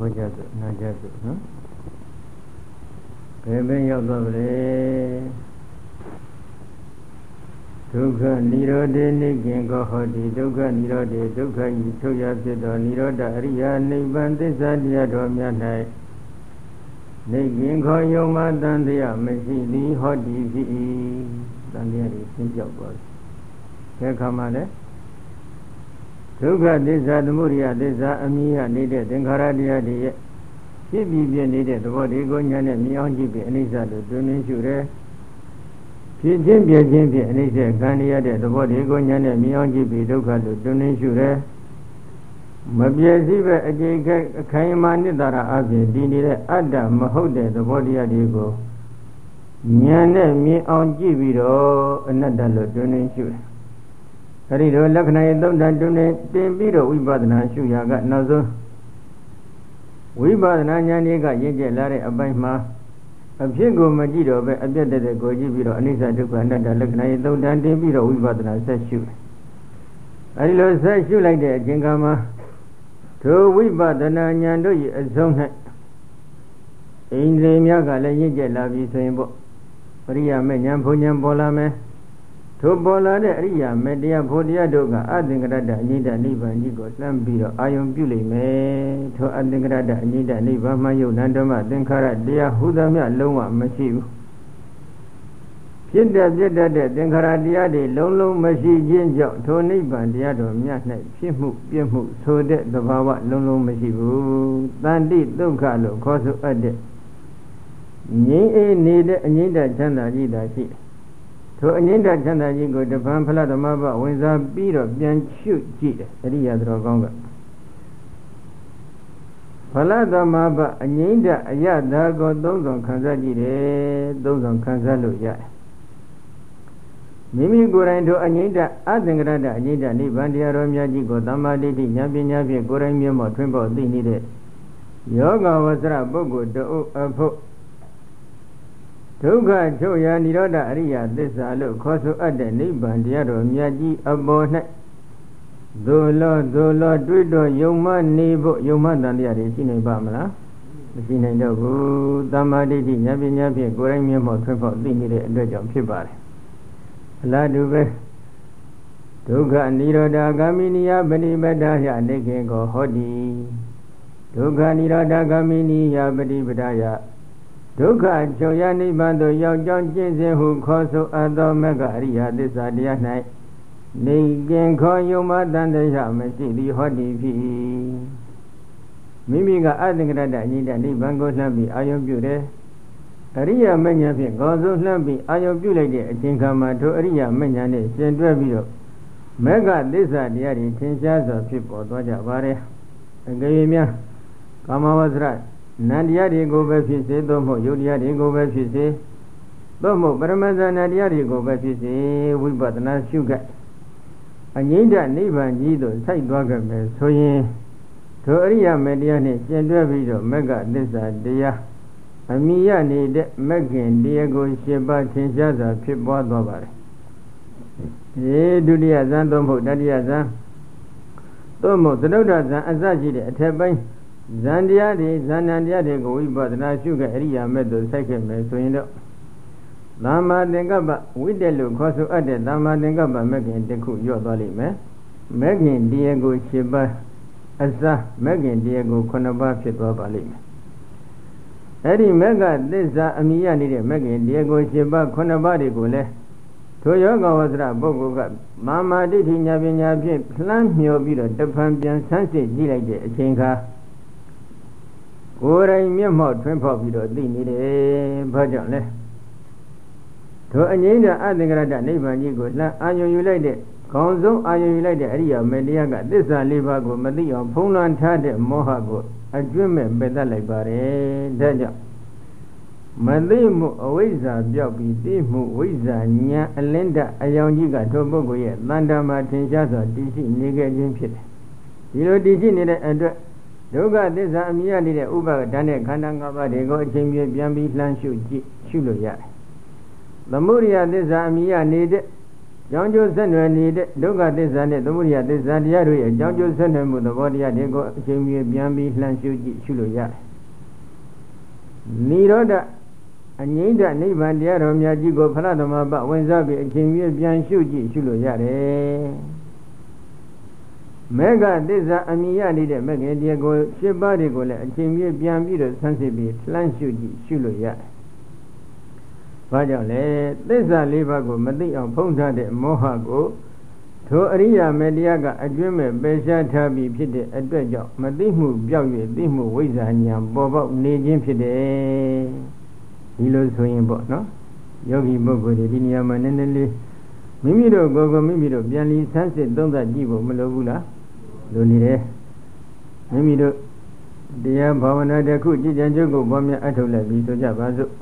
ခေါ်ကြစို့နာကြစို့နော်ဘယ်ပဲရောက်တော့လဲဒုက္ခនិရောဓေနိခင်ကောဟောတိဒုက္ခនិရောဓေဒုက္ခဤချုပ်ရဖြစ်သောនិရောဓအရိယာနိဗ္ဗာန်သစ္စာတရားတော်များ၌နိခင်ခောယုံမှတန်တရားမရှိသည်ဟောတိဖြစ်၏တန်တရားတွေရှင်းပြောက်သွားတယ်။ဒီအခါမှာလည်းဒုက္ခသစ္စာသမုဒယသစ္စာအမြင်ရနေတဲ့သင်္ခါရတရားတွေရဲ့ဖြစ်ပြီးပြနေတဲ့သဘောတွေကိုညာနဲ့မြင်အောင်ကြည့်ပြီးအနိစ္စလို့တွင်တွင်ရှုတယ်ဖြစ်ခြင်းပြခြင်းဖြင့်အနိစ္စခံရတဲ့သဘောတွေကိုညာနဲ့မြင်အောင်ကြည့်ပြီးဒုက္ခလို့တွင်တွင်ရှုတယ်မပြည့်စည်ပဲအကျိတ်အခိုင်အမာနှစ်သာရအပြင်ဒီနေတဲ့အတ္တမဟုတ်တဲ့သဘောတရားတွေကိုညာနဲ့မြင်အောင်ကြည့်ပြီးတော့အနတ္တလို့တွင်တွင်ရှုတယ်အဲဒီလိုလက္ခဏာရဲ့သုံးတန်တွင်တင်ပြီးတော့ဝိပဿနာရှုရာကနောက်ဆုံးဝိပဿနာဉာဏ်ကြီးကရင့်ကျက်လာတဲ့အပိုင်းမှာအဖြစ်ကိုမကြည့်တော့ပဲအပြတ်တဲ့ကိုကြည့်ပြီးတော့အနိစ္စဒုက္ခအနတ္တလက္ခဏာရဲ့သုံးတန်တင်ပြီးတော့ဝိပဿနာဆက်ရှုတယ်အဲဒီလိုဆက်ရှုလိုက်တဲ့အချိန်ကမှထိုဝိပဿနာဉာဏ်တို့၏အဆုံး၌ဣန္ဒြေများကလည်းရင့်ကျက်လာပြီဆိုရင်ပေါ့ပရိယာမေဉာဏ်ဘုံဉာဏ်ပေါ်လာမယ်ထိုပေါ်လာတဲ့အရိယာမေတရားဖို့တရားတို့ကအသင်္ကရတ္တအညိတနိဗ္ဗာန်ကြီးကိုလှမ်းပြီးတော့အာယုံပြုလိမ့်မယ်ထိုအသင်္ကရတ္တအညိတနိဗ္ဗာန်မှယုတ်နန္ဓမသင်္ခါရတရားဟုသမျှလုံးဝမရှိဘူးဖြစ်တဲ့ပြည့်တဲ့သင်္ခါရတရားတွေလုံးလုံးမရှိခြင်းကြောင့်ထိုနိဗ္ဗာန်တရားတော်မြတ်၌ဖြစ်မှုပြည့်မှုဆိုတဲ့သဘာဝလုံးလုံးမရှိဘူးတန်တိဒုက္ခလို့ခေါ်ဆိုအပ်တဲ့ငြိမ်းအေးနေတဲ့အငြိမ့်တချမ်းသာကြီးသာရှိတယ်ထိုအငြိမ့်တချမ်းသာကြီးကိုတပံဖလားသမဘဝင်စားပြီးတော့ပြန်ရှုကြည့်တယ်အရိယာတော်ကောင်းကဖလားသမဘအငြိမ့်တအယတာကိုသုံးဆောင်ခံစားကြည့်တယ်သုံးဆောင်ခံစားလို့ရတယ်မိမိကိုယ်တိုင်ထိုအငြိမ့်တအသင်္ကရတ္တအငြိမ့်တနိဗ္ဗာန်တရားတော်များကြီးကိုသမ္မာဒိဋ္ဌိဉာဏ်ပညာဖြင့်ကိုယ်တိုင်မျက်မှောက်ထွန်းပေါက်သိနေတဲ့ယောဂဝဆရပုဂ္ဂိုလ်တို့အဖို့ဒုက္ခချုပ်ရာនិရောဓအရိယသစ္စာလို့ခေါ်ဆိုအပ်တဲ့နိဗ္ဗာန်တရားတော်မြတ်ကြီးအပေါ်၌ဒုလောတွေ့တော့ယုံမနေဖို့ယုံမတန်တရားတွေရှိနိုင်ပါမလားမရှိနိုင်တော့ဘူးသမ္မာဒိဋ္ဌိဉာဏ်ပညာဖြင့်ကိုယ်တိုင်မျက်မှောက်ထွန်းပေါက်သိနေတဲ့အတွက်ကြောင့်ဖြစ်ပါတယ်အလားတူပဲဒုက္ခនិရောဓဂ ामि နိယပฏิပဒါယနေခေကောဟောတိဒုက္ခនិရောဓဂ ामि နိယပฏิပဒါယဒုက္ခချုပ်ရနိဗ္ဗာန်သို့ရောက်ကြောင်းကျင့်စဉ်ဟုခေါ်ဆိုအပ်သောမဂ္ဂအရိယသစ္စာတရား၌နေကင်ခေါ်ယုံမတန်တရားမရှိသည်ဟောတိဖြစ်မိမိကအသင်္ကရတ္တအညိတနိဗ္ဗာန်ကိုလှမ်းပြီးအာယုံပြုတယ်အရိယာမဉ္ဇဉ်ဖြင့်ခေါ်ဆိုလှမ်းပြီးအာယုံပြုလိုက်တဲ့အချိန်ခါမှာထိုအရိယာမဉ္ဇဉ်နဲ့ရှင်တွဲပြီးတော့မဂ္ဂသစ္စာတရားတွေထင်ရှားစွာဖြစ်ပေါ်သွားကြပါတယ်အကယ်၍များကာမဝဇ္ဇရနန္တရားတွေကိုပဲဖြစ်စေသို့မဟုတ်ယုတ်တရားတွေကိုပဲဖြစ်စေသို့မဟုတ်ပရမဇ္ဇနာတရားတွေကိုပဲဖြစ်စေဝိပဿနာရှုခတ်အငြိမ့်တဲ့နိဗ္ဗာန်ကြီးသို့ဆိုက်သွားကြမယ်ဆိုရင်ထိုအရိယာမေတရားနှင့်ကျင့်တွဲပြီးတော့မဂ္ဂသစ္စာတရားအမိယနေတဲ့မဂ္ဂင်တရားကို7ပါးထင်ရှားစွာဖြစ်ပွားသွားပါတယ်ဒုတိယဇန်သို့မဟုတ်တတိယဇန်သို့မဟုတ်သတုဒ္ဒဇန်အစရှိတဲ့အထက်ပိုင်းဇန်တရားတွေဇန်နံတရားတွေကိုဝိပဿနာရှုခဲ့အရိယာမဲ့သို့ဆိုက်ခဲ့မယ်ဆိုရင်တော့သမ္မာသင်္ကပ္ပဝိတ္တလို့ခေါ်ဆိုအပ်တဲ့သမ္မာသင်္ကပ္ပမဂ္ဂင်တစ်ခုညော့သွားလိမ့်မယ်မဂ္ဂင်တရားကို7ပါးအစမဂ္ဂင်တရားကို9ပါးဖြစ်သွားပါလိမ့်မယ်အဲ့ဒီမဂ္ဂသစ္စာအမိယနေတဲ့မဂ္ဂင်တရားကို7ပါး9ပါးတွေကိုလည်းထိုယောဂဝဆရပုဂ္ဂိုလ်ကမာမာဒိဋ္ဌိညာပညာဖြင့်လှမ်းမြော်ပြီးတော့တဖန်ပြန်ဆန်းစစ်ကြည့်လိုက်တဲ့အချိန်ခါကိုယ်တိုင်မျက်မှောက်ထွန်းဖောက်ပြီးတော့သိနေတယ်ဘာကြောင့်လဲထိုအငြိမ့်တဲ့အသင်္ကရတ္တနိဗ္ဗာန်ကြီးကိုလှမ်းအာရုံယူလိုက်တဲ့ခေါင်းဆုံးအာရုံယူလိုက်တဲ့အရိယာမေတရားကသစ္စာ၄ပါးကိုမသိအောင်ဖုံးလွှမ်းထားတဲ့မောဟကိုအကျွင့်မဲ့ပယ်တတ်လိုက်ပါတယ်ဒါကြောင့်မသိမှုအဝိဇ္ဇာပြောက်ပြီးသိမှုဝိဇ္ဇာဉာဏ်အလင်းတအယောင်ကြီးကထိုပုဂ္ဂိုလ်ရဲ့တဏ္ဍာမှာထင်ရှားစွာတည်ရှိနေခဲ့ခြင်းဖြစ်တယ်ဒီလိုတည်ရှိနေတဲ့အတွက်ဒုက္ခသစ္စာအမြင်ရနေတဲ့ဥပါဒဏ်နဲ့ခန္ဓာ၅ပါးတွေကိုအချိန်ပြည့်ပြန်ပြီးလှမ်းရှုကြည့်ရှုလို့ရတယ်သမုဒယသစ္စာအမြင်ရနေတဲ့ကြောင်းကျိုးဆက်နွယ်နေတဲ့ဒုက္ခသစ္စာနဲ့သမုဒယသစ္စာတရားတို့ရဲ့ကြောင်းကျိုးဆက်နွယ်မှုသဘောတရားတွေကိုအချိန်မြေပြန်ပြီးလှမ်းရှုကြည့်ရှုလို့ရတယ်နိရောဓအငြိမ့်တဲ့နိဗ္ဗာန်တရားတော်များကြီးကိုဖရသမဘဝင်စားပြီးအချိန်မြေပြန်ရှုကြည့်ရှုလို့ရတယ်မေဃသစ္စာအမြင်ရနေတဲ့မေဃတရားကိုရှင်းပါးတွေကိုလည်းအချိန်မြေပြန်ပြီးတော့ဆန်းစစ်ပြီးလှမ်းရှုကြည့်ရှုလို့ရတယ်ဘာကြောင့်လဲသစ္စာလေးပါးကိုမသိအောင်ဖုံးထားတဲ့မောဟကိုထိုအရိယာမေတရားကအကျွမ်းမဲ့ပယ်ရှားထားပြီးဖြစ်တဲ့အတွက်ကြောင့်မသိမှုပြောက်၍သိမှုဝိဇ္ဇာဉာဏ်ပေါ်ပေါက်နေခြင်းဖြစ်တယ်ဒီလိုဆိုရင်ပေါ့နော်ယောဂီပုဂ္ဂိုလ်တွေဒီနေရာမှာနည်းနည်းလေးမိမိတို့ကိုယ်ကိုမိမိတို့ပြန်လီဆန်းစစ်သုံးသပ်ကြည့်ဖို့မလိုဘူးလားလိုနေတယ်မိမိတို့တရားဘာဝနာတစ်ခုကြည်ကြံကြုတ်ကိုပေါ်မြတ်အထုတ်လိုက်ပြီးဆိုကြပါစို့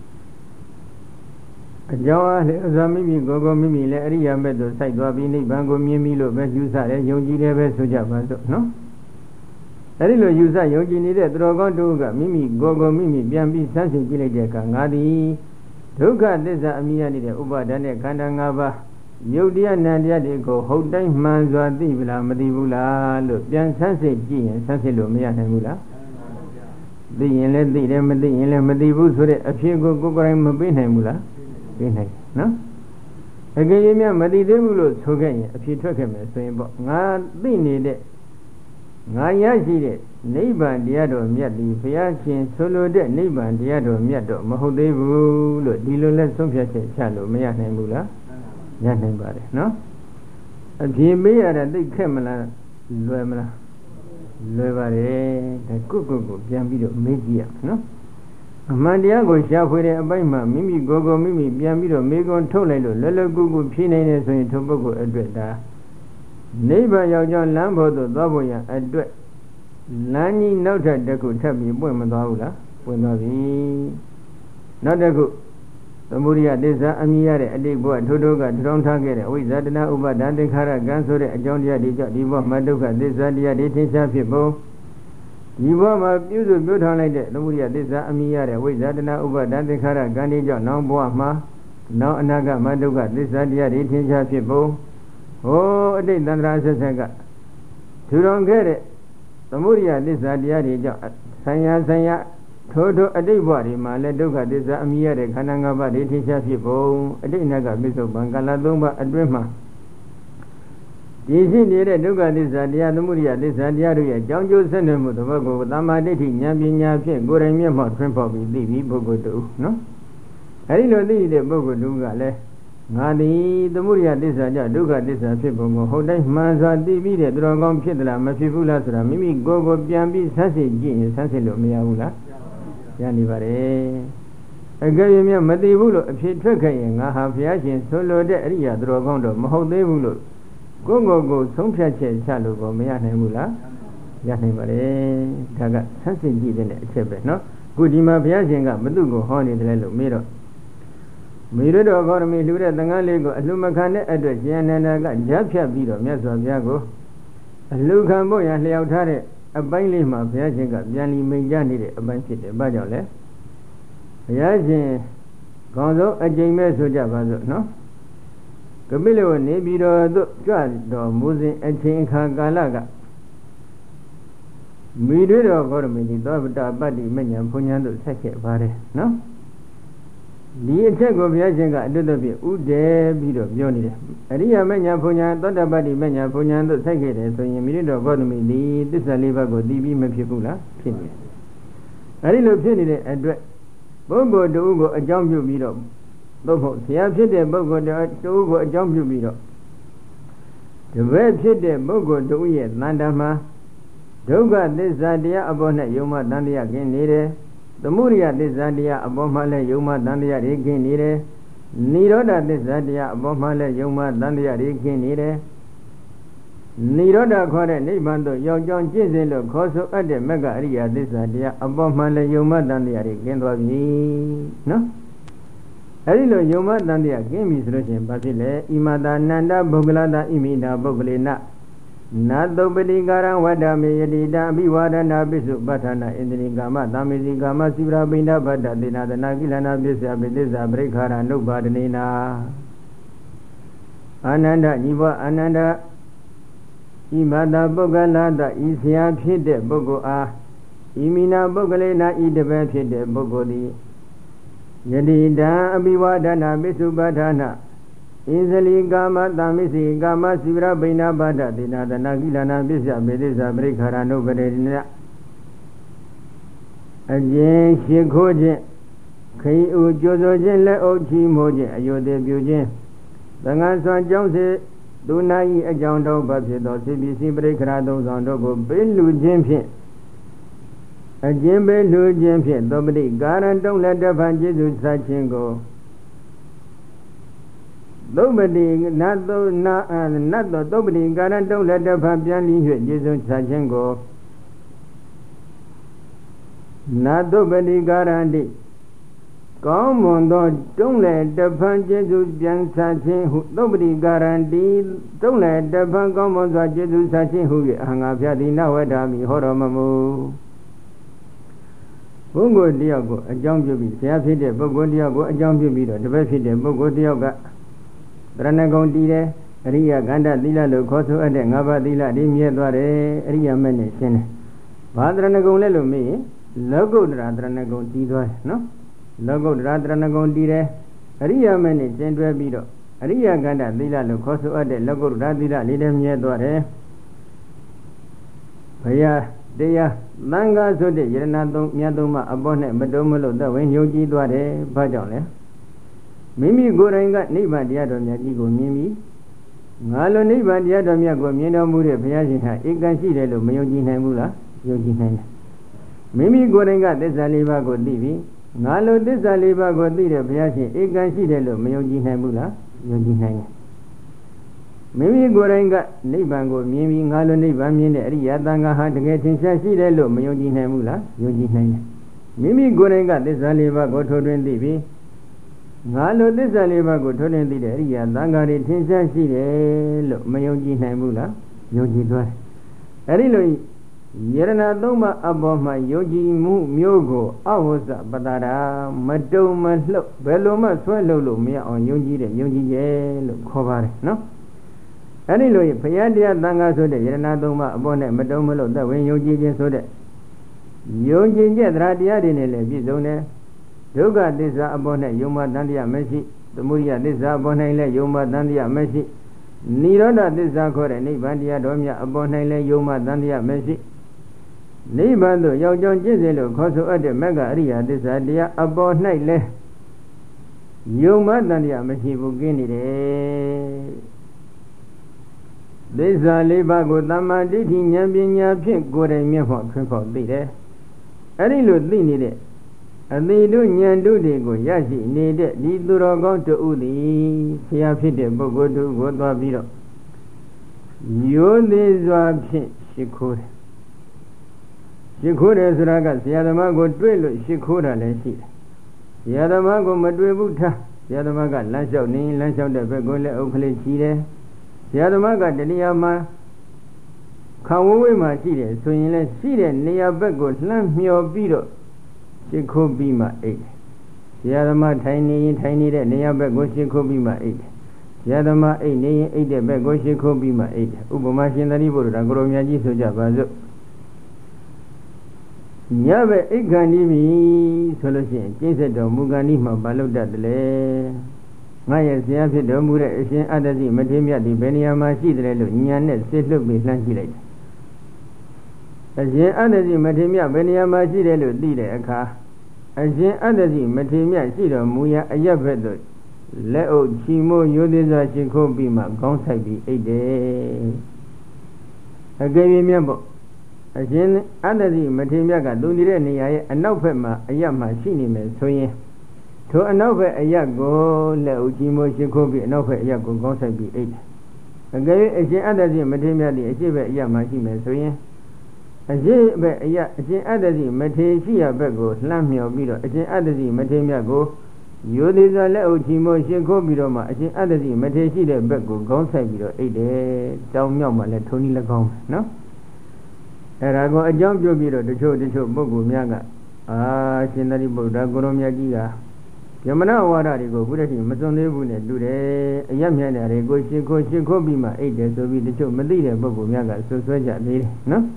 အကြောင်းအားဖြင့်အစွမ်းမိမိကိုယ်ကိုမိမိလည်းအရိယာမဲ့သို့စိုက်သွားပြီးနိဗ္ဗာန်ကိုမြင်ပြီးလို့ပဲယူဆတယ်ယုံကြည်တယ်ပဲဆိုကြပါစို့နော်အဲဒီလိုယူဆယုံကြည်နေတဲ့သူတော်ကောင်းတို့ကမိမိကိုယ်ကိုမိမိပြန်ပြီးဆန်းစစ်ကြည့်လိုက်တဲ့အခါငါသည်ဒုက္ခသစ္စာအမိရနေတဲ့ဥပါဒณะခန္ဓာ၅ပါးယုတ်တရားနံတရားတွေကိုဟုတ်တိုင်းမှန်စွာသိပြီလားမသိဘူးလားလို့ပြန်ဆန်းစစ်ကြည့်ရင်ဆန်းစစ်လို့မရနိုင်ဘူးလားသိရင်လည်းသိတယ်မသိရင်လည်းမသိဘူးဆိုတဲ့အဖြစ်ကိုကိုယ်ကိုယ်တိုင်မပေးနိုင်ဘူးလားပေးနိုင်နော်အကယ်၍များမသိသေးဘူးလို့ဆိုခဲ့ရင်အဖြစ်ထွက်ခဲ့မယ်ဆိုရင်ပေါ့ငါသိနေတဲ့ငါရရှိတဲ့နိဗ္ဗာန်တရားတော်မြတ်ဒီဘုရားရှင်ဆိုလိုတဲ့နိဗ္ဗာန်တရားတော်မြတ်တော့မဟုတ်သေးဘူးလို့ဒီလိုလဲဆုံးဖြတ်ချက်ချလို့မရနိုင်ဘူးလားရနိုင်ပါတယ်နော်အဖြေပေးရတာသိခက်မလားလွယ်မလားလွယ်ပါတယ်ဒါကိုပြန်ပြီးတော့မေးကြည့်ရနော်အမှန်တရားကိုရှာဖွေတဲ့အပိုင်းမှာမိမိကိုယ်ကိုမိမိပြန်ပြီးတော့မေးခွန်းထုတ်လိုက်လို့လွယ်လွယ်ကူကူဖြေနိုင်တယ်ဆိုရင်ထိုပုဂ္ဂိုလ်အတွက်ဒါနိဗ္ဗာန်ရောက်ကြောင်းလမ်းဖို့သို့သွားဖို့ရန်အတွက်လမ်းကြီးနောက်ထပ်တစ်ခုထပ်ပြီးပွင့်မသွားဘူးလားပွင့်သွားပြီနောက်တစ်ခုသမုဒိယသစ္စာအမြင်ရတဲ့အတိတ်ဘဝထိုးထိုးကထောင်ထားခဲ့တဲ့ဝိဇ္ဇာတနာဥပါဒသင်္ခါရကံဆိုတဲ့အကြောင်းတရားတွေကြောင့်ဒီဘဝမှာဒုက္ခသစ္စာတရားတွေထင်ရှားဖြစ်ပုံဒီဘဝမှာပြုစုပြောထောင်လိုက်တဲ့သမုဒိယသစ္စာအမြင်ရတဲ့ဝိဇ္ဇာတနာဥပါဒသင်္ခါရကံတွေကြောင့်နောက်ဘဝမှာနောက်အနာဂတ်မှာဒုက္ခသစ္စာတရားတွေထင်ရှားဖြစ်ပုံဟိုအတိတ်သန္တရာဆက်ဆက်ကထူထောင်ခဲ့တဲ့သမုဒိယသစ္စာတရားတွေကြောင့်ဆံရထိုအတိတ်ဘဝတွေမှာလည်းဒုက္ခသစ္စာအမြင်ရတဲ့ခန္ဓာ၅ပါးတွေထင်ရှားဖြစ်ပုံအတိတ်အနာဂတ်ပြစ္ဆုတ်ပံကာလ၃ပါးအတွင်းမှာဒီရှိနေတဲ့ဒုက္ခသစ္စာတရားသမုဒိယသစ္စာတရားတို့ရဲ့ကြောင်းကျိုးဆက်နွယ်မှုသဘောကိုသမ္မာဒိဋ္ဌိဉာဏ်ပညာဖြင့်ကိုယ်တိုင်မျက်မှောက်ထွန်းဖော်ပြီးသိပြီးပုဂ္ဂိုလ်တူနော်အဲဒီလိုသိတဲ့ပုဂ္ဂိုလ်တူကလည်းငါသည်သမုဒိယသစ္စာကြောင့်ဒုက္ခသစ္စာဖြစ်ပုံကိုဟုတ်တိုင်းမှန်စွာသိပြီးတဲ့သူတော်ကောင်းဖြစ်သလားမဖြစ်ဘူးလားဆိုတာမိမိကိုယ်ကိုပြန်ပြီးဆန်းစစ်ကြည့်ရင်ဆန်းစစ်လို့မရဘူးလားရနေပါတယ်အကယ်၍မသိဘူးလို့အဖြစ်ထွက်ခဲ့ရင်ငါဟာဘုရားရှင်ဆိုလိုတဲ့အရိယာသူတော်ကောင်းတော့မဟုတ်သေးဘူးလို့ကိုယ်ဆုံးဖြတ်ချက်ချလို့ကိုမရနိုင်ဘူးလားရနိုင်ပါတယ်ဒါကဆန်းစစ်ကြည့်တဲ့အချက်ပဲနော်အခုဒီမှာဘုရားရှင်ကဘု து ကိုဟောနေတယ်လို့မေးတော့မိရတော်ဂေါရမီလှူတဲ့သံဃာလေးကိုအလှမခံတဲ့အတွက်ရှင်အနန္ဒာကကြားဖြတ်ပြီးတော့မြတ်စွာဘုရားကိုအလှခံဖို့ရလျှောက်ထားတဲ့အပိုင်းလေးမှာဘုရားရှင်ကပြန်လီမိန်ကြနေတဲ့အပိုင်းဖြစ်တယ်။ဘာကြောင့်လဲ။ဘုရားရှင်ခေါင်းဆုံးအကျိန်မဲ့ဆိုကြပါစို့နော်။ကပိလဝနေပြီးတော့သို့ကြွတော်မူစဉ်အချိန်အခါကာလကမိရတော်ဂေါရမီဒီသောဗတပတ္တိမဉ္ဇဉ်ဘုံညာတို့ဆက်ခဲ့ပါတယ်နော်။ဒီအချက်ကိုဘုရားရှင်ကအတုတ္တပြဥဒဲပြီးတော့ပြောနေတယ်အရိယာမဉ္ဇဉ်ဘုံညာသောတပတ္တိမဉ္ဇဉ်ဘုံညာတို့ဆက်ခဲ့တယ်ဆိုရင်မိရတော်ဂေါရမီဒီသစ္စာလေးပါးကိုသိပြီးမဖြစ်ဘူးလားဖြစ်နေတယ်အဲဒီလိုဖြစ်နေတဲ့အတွက်ပုဂ္ဂိုလ်တူကိုအကြောင်းပြုပြီးတော့သို့မဟုတ်ဆရာဖြစ်တဲ့ပုဂ္ဂိုလ်တူကိုအကြောင်းပြုပြီးတော့တပည့်ဖြစ်တဲ့ပုဂ္ဂိုလ်တူရဲ့တန်တမှာဒုက္ခသစ္စာတရားအပေါ်၌ယုံမှတန်တရားခင်းနေတယ်သမုဒိယသစ္စာတရားအပေါ်မှာလည်းယုံမှတန်တရားတွေခင်းနေတယ်နိရောဓသစ္စာတရားအပေါ်မှာလည်းယုံမှတန်တရားတွေခင်းနေတယ်နိရောဓခေါ်တဲ့နိဗ္ဗာန်သို့ရောက်ကြောင်းကျင့်စဉ်လို့ခေါ်ဆိုအပ်တဲ့မဂ္ဂအရိယသစ္စာတရားအပေါ်မှာလည်းယုံမှတန်တရားတွေခင်းသွားပြီနော်အဲဒီလိုယုံမှတန်တရားခင်းပြီဆိုလို့ရှိရင်ဘာဖြစ်လဲဣမတာနန္ဒပုဂ္ဂလတာဣမိတာပုဂ္ဂလေနနာတုပတိကာရဝတ္တမေယတိတာအဘိဝါဒနာပိစုပဋ္ဌာနာဣန္ဒြိကာမသာမေစီကာမစိဗရာပိဏဗတ္တသေနာသနာကိလနာပစ္စယပိသစ္စာပရိခာရနုပါဒနေနာ Ananda Niva Ananda Imada Bogalada Isya Pide Bogoa Imina Bogalena Idebe Pide Bogodi Yadida Abivadana Bisubadana Izali Gama Tamisi Gama Sivra Bina Bada Dinada Nagilana Bisa Bedisa Brikarano Bedina Ajen Shikoje Kai Ujozo Jele Ochi Moje Ayode Bujin Dangan Swan Jones Dunai a Jondo Bapido CBC Brikarado Zondogo Belu Jimpin A Jimbe Lu Jimpin Dobri Garan don't let the Van Jesus Sachingo Dobri not the Dobri Garan don't let the Fabian Jesus Sachingo Not Dobri Garandi Come on, don't let the Fan Jesus Jan Sachin who nobody guarantee don't let the Fan come on the Jesus Sachin who hung up Yadina Wadami Horomamu Bungo Diago, a jump you be, Siafide, Bogo Diago, a jump you be, the Befide, Bogo Dioga, Dranagon Dile, Ria Ganda Dila Locoso, and then Gaba Dila Dimia Dore, Ria Menesin. Padranagon Lelo me, Logo Dranagon Tido, no? Logo Dranagon Dire, Ria Menes, Gendre Bido, Ria Ganda Dila Locoso, and then Logo Radila Lidemia Dore. Paya. Deya Manga so de Yeranado Miadoma Abone Madomolo the when Yogi Dware Bajole Mimi Goranga Niba Diado Miago Mimi Malo Niba Diado Miago Miano Mure Piazina, it can see the Miogi Namula, Yogi Nana Mimi Goranga Desaliva go Divi Malo Desaliva go Dida Piazin, it can see the Miogi Namula, Yogi Nana Mimi Goranga Nibango Mimi Ngalo Nibamin Yadanga had to get in Sasilo Miogi Namula, Yogi Nana Mimi Goranga Desaliva go to Divi Ngalo Desaliva go to the area Dangari Tinsasilo Miogi Namula, Yogi Dwa Arilo Yerana Doma Aboma Yogi Mu Myogo Awasa Badara Madoma Beloma Swallow Mia on Yogi and Yogi Yellow Kovar, no? Anyway, Payadia Danga so de Yanadoma Abone Madomolo, the way Yogi so de Yogi Radia Dinele, Bizone, Yoga Disa Abone, Yuma Dandia Messi, the Muria Disa Abonele, Yuma Dandia Messi, Niroda Disa Core, Nibandia Domia Abonele, Yuma Dandia Messi, Nibando, Yojon Giselo, Coso at the Mega Ria, Disa Dia Abonele, Yuma Dandia Messi, Bugini. This is a labor good Damadi, Yabinia Pink, good and mere for triple be there. Any look need it. And they do Yandu de go, Yashi, need it, need to go to Udi, Siafide, Bogo to go to Abido. You this was she could. She could as Raga, Siadamago drill, she could and she. Siadamago Madributa, Siadamaga, lunch out, lunch out the Begola Oakley Chile. Yadamaga Deliama Kawima Chile, so you let see the near Begos, lamp me or beetle. She could be my 8. Yadama tiny, the near Begos, she could be my 8. Yadama 8, the Begos, she could be my 8. Ubomashi the River, Agromiaji Sojabazo Yabe Iganibi solution, Jason Muganima Baluda Dele. Maya Siafi Domura is in Adazi, Matimia, the Beniama Sidrelo, Nyanet, Sitlo, Bislankilate. As in Adazi, Matimia, Beniama Sidrelo, Dide, a car. As in Adazi, Matimia, Sido, Muya, Ayabedo, Leo, Chimo, Yudiza, Chico, Bima, Gonsabi, 8 days. I gave him a book. As in Adazi, Matimia, Dundire, and no Pema, Ayama, Sinime, so ye. To another a yago, Leo Jimo Shikobi, another yago, Gonsabi 8. Again, as the other Matimia, the Ajiba Yamashime, so ye. As the other Matishia Bego, Lamio Bido, as the other Matimia go, you did a Leo Jimo Shikobidoma, as the other Matishi Bego, Gonsabi 8 days, down Yama, let Tony Lagom, no? And I go a jump your bido to show the show Bogu Miaga. Ah, Shinari Boda Goromiagiga. Yamana Wararigo, Buddha, Masonde Bune, Dude, a young man, a go, she go be my 8 days of the two Medina Bogumiaga, so Swaja, no?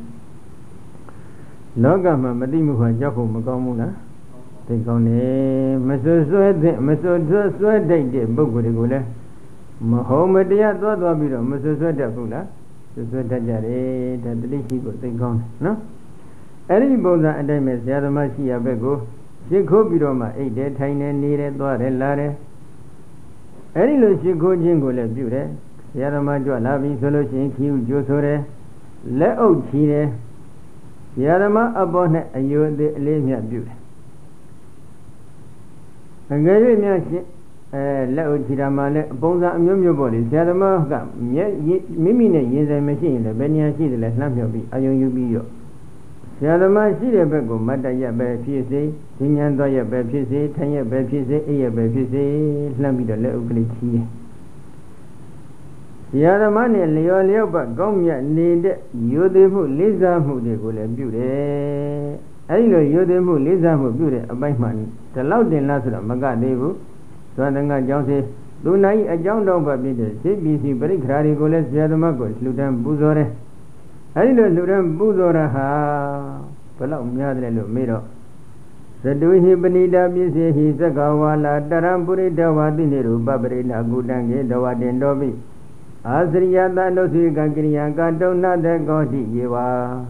Logama, Madimu, Jaco, Macomuna. They go name Mr. Sweat, they Bogu, Mahomedia, Dodabiro, Mr. Sweatapula, the Sweatajare, that the people they gone, no? Any boza and I miss Yadamashi Abego. She could be on my 8 day tiny needed Lare. Any little she go jingle at beauty. Yadama Lavi solution, Q Josore. Let out Chine. Yadama upon it and you the Lemia beauty. And gave me let out Chidamale, Bonza and your body. Yadama, Mimine, yes, a machine, the Benia Chile, Lamia, I you be your. Yadama Shirabego, Madaya Baptiste, Tinyandoya Baptiste, Tanya Baptiste, Ea Baptiste, Lamida Leoglici. Yadamani, Leo Leopa, Gomia, need Yodefu, Liza, who they go and beauty. I know Yodefu, Liza, who beauty, a bikeman, the loud in Lazara, Magadevu, Swadanga Johnson, Lunai, a John Dog Babida, CBC, very cradigoles, Yadamago, Ludan Buzore. I don't know them Buzora, Palau Miadre Miro. The Dui Benida Bisi, he's a Gawala, Darampuri, Dawadiniru, Babrina, Gudangi, Dawadendobi. Asriada no Sigangria, Gadona, the Godi, Yiva.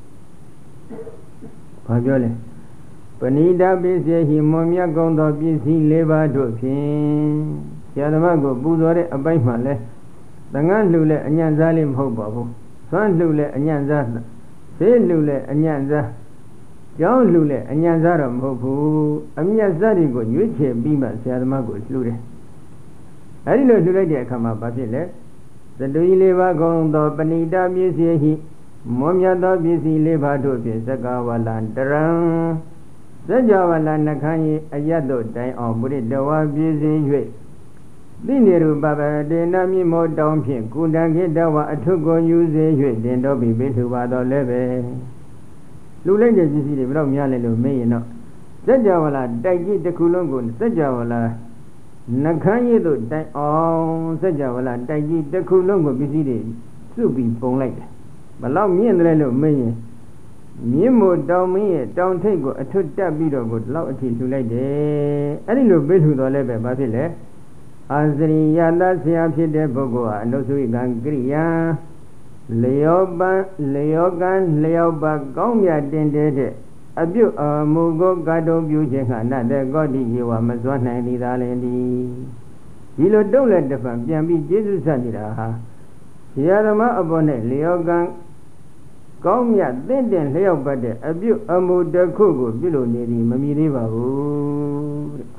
Pajole. Benida Bisi, he Momia Gondo Bisi, Leva Dopin. Yadamago, Buzore, a Baimale. The Nandule, and Yanzalim Hobabu. Son Lule and Yanza, Say Lule and Yanza, John Lule and Yanzaram Hopu, Amyazari go, you can be my Sadamago Lule. I didn't know the lady come up, but the Duileva Gondo, Panida Musi, Momyada Bisi Leva Dopi, Sagawalan, Taran, Sajawalan Nakani, Ayado, die on Buddha, Dawa Bisi. Diniru Baba, de Nami Mo Dompin, Kudangi Dawa, Atugo use it, then Dobby Bitu Vado Leve. Lulanga is the Brom Yalo may not. Sajawala, Daigi the Kulungun, Sajawala, Nakanye do die on Sajawala, Daigi the Kulungu visited, Subi Ponglake. But long me and Lelo may. Mimo Domi, don't take a two tabido good loud to like the any little bit who the leve Basile. Azri Yada Siapide Bogoa, no Suigangria, Leoban, Leoba, Gomia Dendede, a beau Mugo Gado Bujanga, not the Godi, you are Mazwana and Idalendi. You don't let the family be Jesus Sanida. Yadama Abone, Leogan, Gomia, then Leobade, a beau Amu de Kugu, below Nedi, Mamiriva.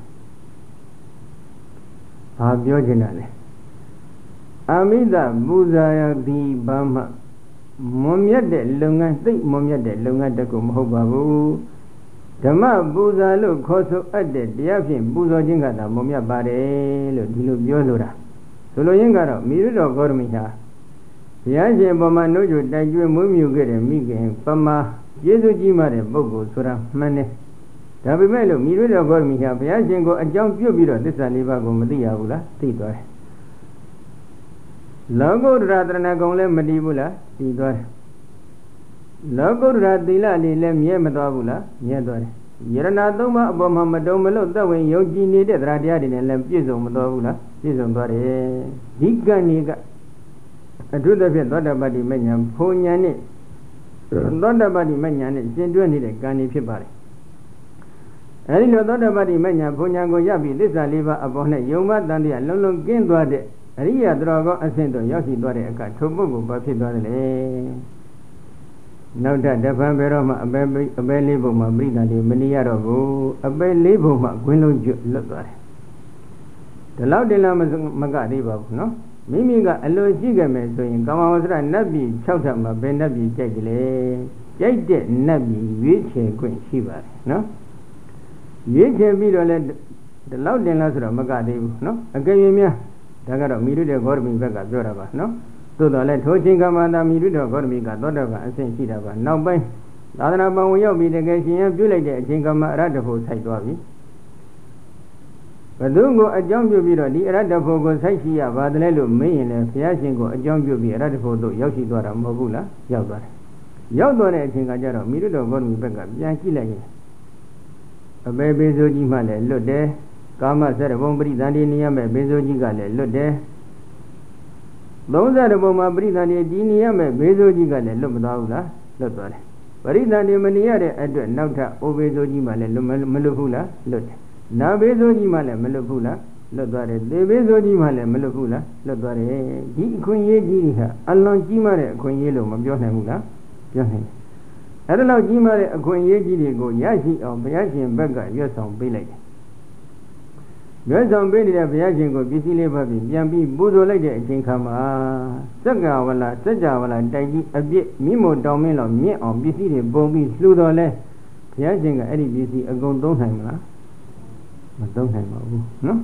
Abioginale Amida Buzaya di Bama Momia de Lunga, think Momia de Lunga de Kumhobabu Dama Buza look Koso added the Afin Buzo Jingata Momia Bare, Lodilu Biolura Solo Yingara, Mirudo Gormiha Yaje Boma Nojo, that you move get a Migan, Pama, Jesu Jimare, Bogo, Sura, Mane. Tabimelo, Mirudo Gormiha, Piajengo, a jump you below this Alibago Mediavula, Tito. Logo Radranagole Medibula, Tito. Logo Radila, Lem Yemadavula, Yadore. Yeranadoma, Bomadomelo, the way Yogi needed Radiad in Lem Piso Madavula, Piso Dore, Diga Niga. A truth of your daughter body mania, Ponyani, daughter body mania, Jenduani, Gani Pibari. I know that about the Mania Punyango Yabi, this Aliva upon a Yoma Dandia, Lolo Gindwade, Ria Drogo, Ascendo, Yoshi Dore, a Katubu, Bapidore. Now that the Pamberoma, a bellibo, my brida, the Meniaro, a bellibo, my Gwino Luther. The Laudi Lamas Magadiba, no? Mimiga, a low gigame, doing Kamawasra, Nabi, Chautama, Benabi, Jagile, Jade, Nabi, which Queen Shiva, no? You can be the loud and Lazaro Magadi, no? Again, Dagaro, Miru, Gormi, Vega, Zoraba, no? To the let Hochingamana, Miru, Gormiga, Dodava, and Saint Sidava. Now, by Ladana, we will be the Gazian, Bullet, Chingama, Radafo, Saitwavi. ဘသူကိုအကြောင်းပြုပြီးတော့ဒီအရတ္တဖို့ကိုစိုက်ရှိရပါတယ်လို့မင်းရင်လည်းဘုရားရှင်ကိုအကြောင်းပြုပြီးအရတ္တဖို့တို့ရောက်ရှိသွားတာမဟုတ်ဘူးလားရောက်သွားတယ်ရောက်သွားတဲ့အချိန်ကကျတော့မိရတော်ဂေါတမီဘက်ကပြန်ကြည့်လိုက်ရင်အပေဘေဇိုကြီးမှလည်းလွတ်တယ်ကာမစရဘုံပရိသန္တိနေရမဲ့ဘေဇိုကြီးကလည်းလွတ်တယ်30ဘုံမှာပရိသန္တိဒီနေရမဲ့ဘေဇိုကြီးကလည်းလွတ်မသွားဘူးလားလွတ်သွားတယ်ပရိသန္တိမနေရတဲ့အတွက်နောက်ထပ်အိုဘေဇိုကြီးမှလည်းမလွတ်ဘူးလားလွတ်တယ်နာဘေဇိုကြီးမှလည်းမလွတ်ဘူးလားလွတ်သွားတယ်သေဘေဇိုကြီးမှလည်းမလွတ်ဘူးလားလွတ်သွားတယ်ဒီအခွင့်အရေးကြီးတွေဟာအလွန်ကြီးမားတဲ့အခွင့်အရေးလို့မပြောနိုင်ဘူးလားပြောနိုင်တယ်အဲ့ဒါလောက်ကြီးမားတဲ့အခွင့်အရေးကြီးတွေကိုရရှိအောင်ဘုရားရှင်ဘက်ကရွတ်ဆောင်ပေးလိုက်တယ်ရွတ်ဆောင်ပေးနေတဲ့ဘုရားရှင်ကိုပစ္စည်းလေးပါးပြီးပြန်ပြီးပူဇော်လိုက်တဲ့အချိန်ခါမှာစက္ကဝလတိုက်ကြီးအပြစ်မိမို့တောင်းမင်းလောက်မြင့်အောင်ပစ္စည်းတွေပုံပြီးလှူတော်လဲဘုရားရှင်ကအဲ့ဒီပစ္စည်းအကုန်သုံးနိုင်မလားမသုံးနိုင်ပါဘူးနော်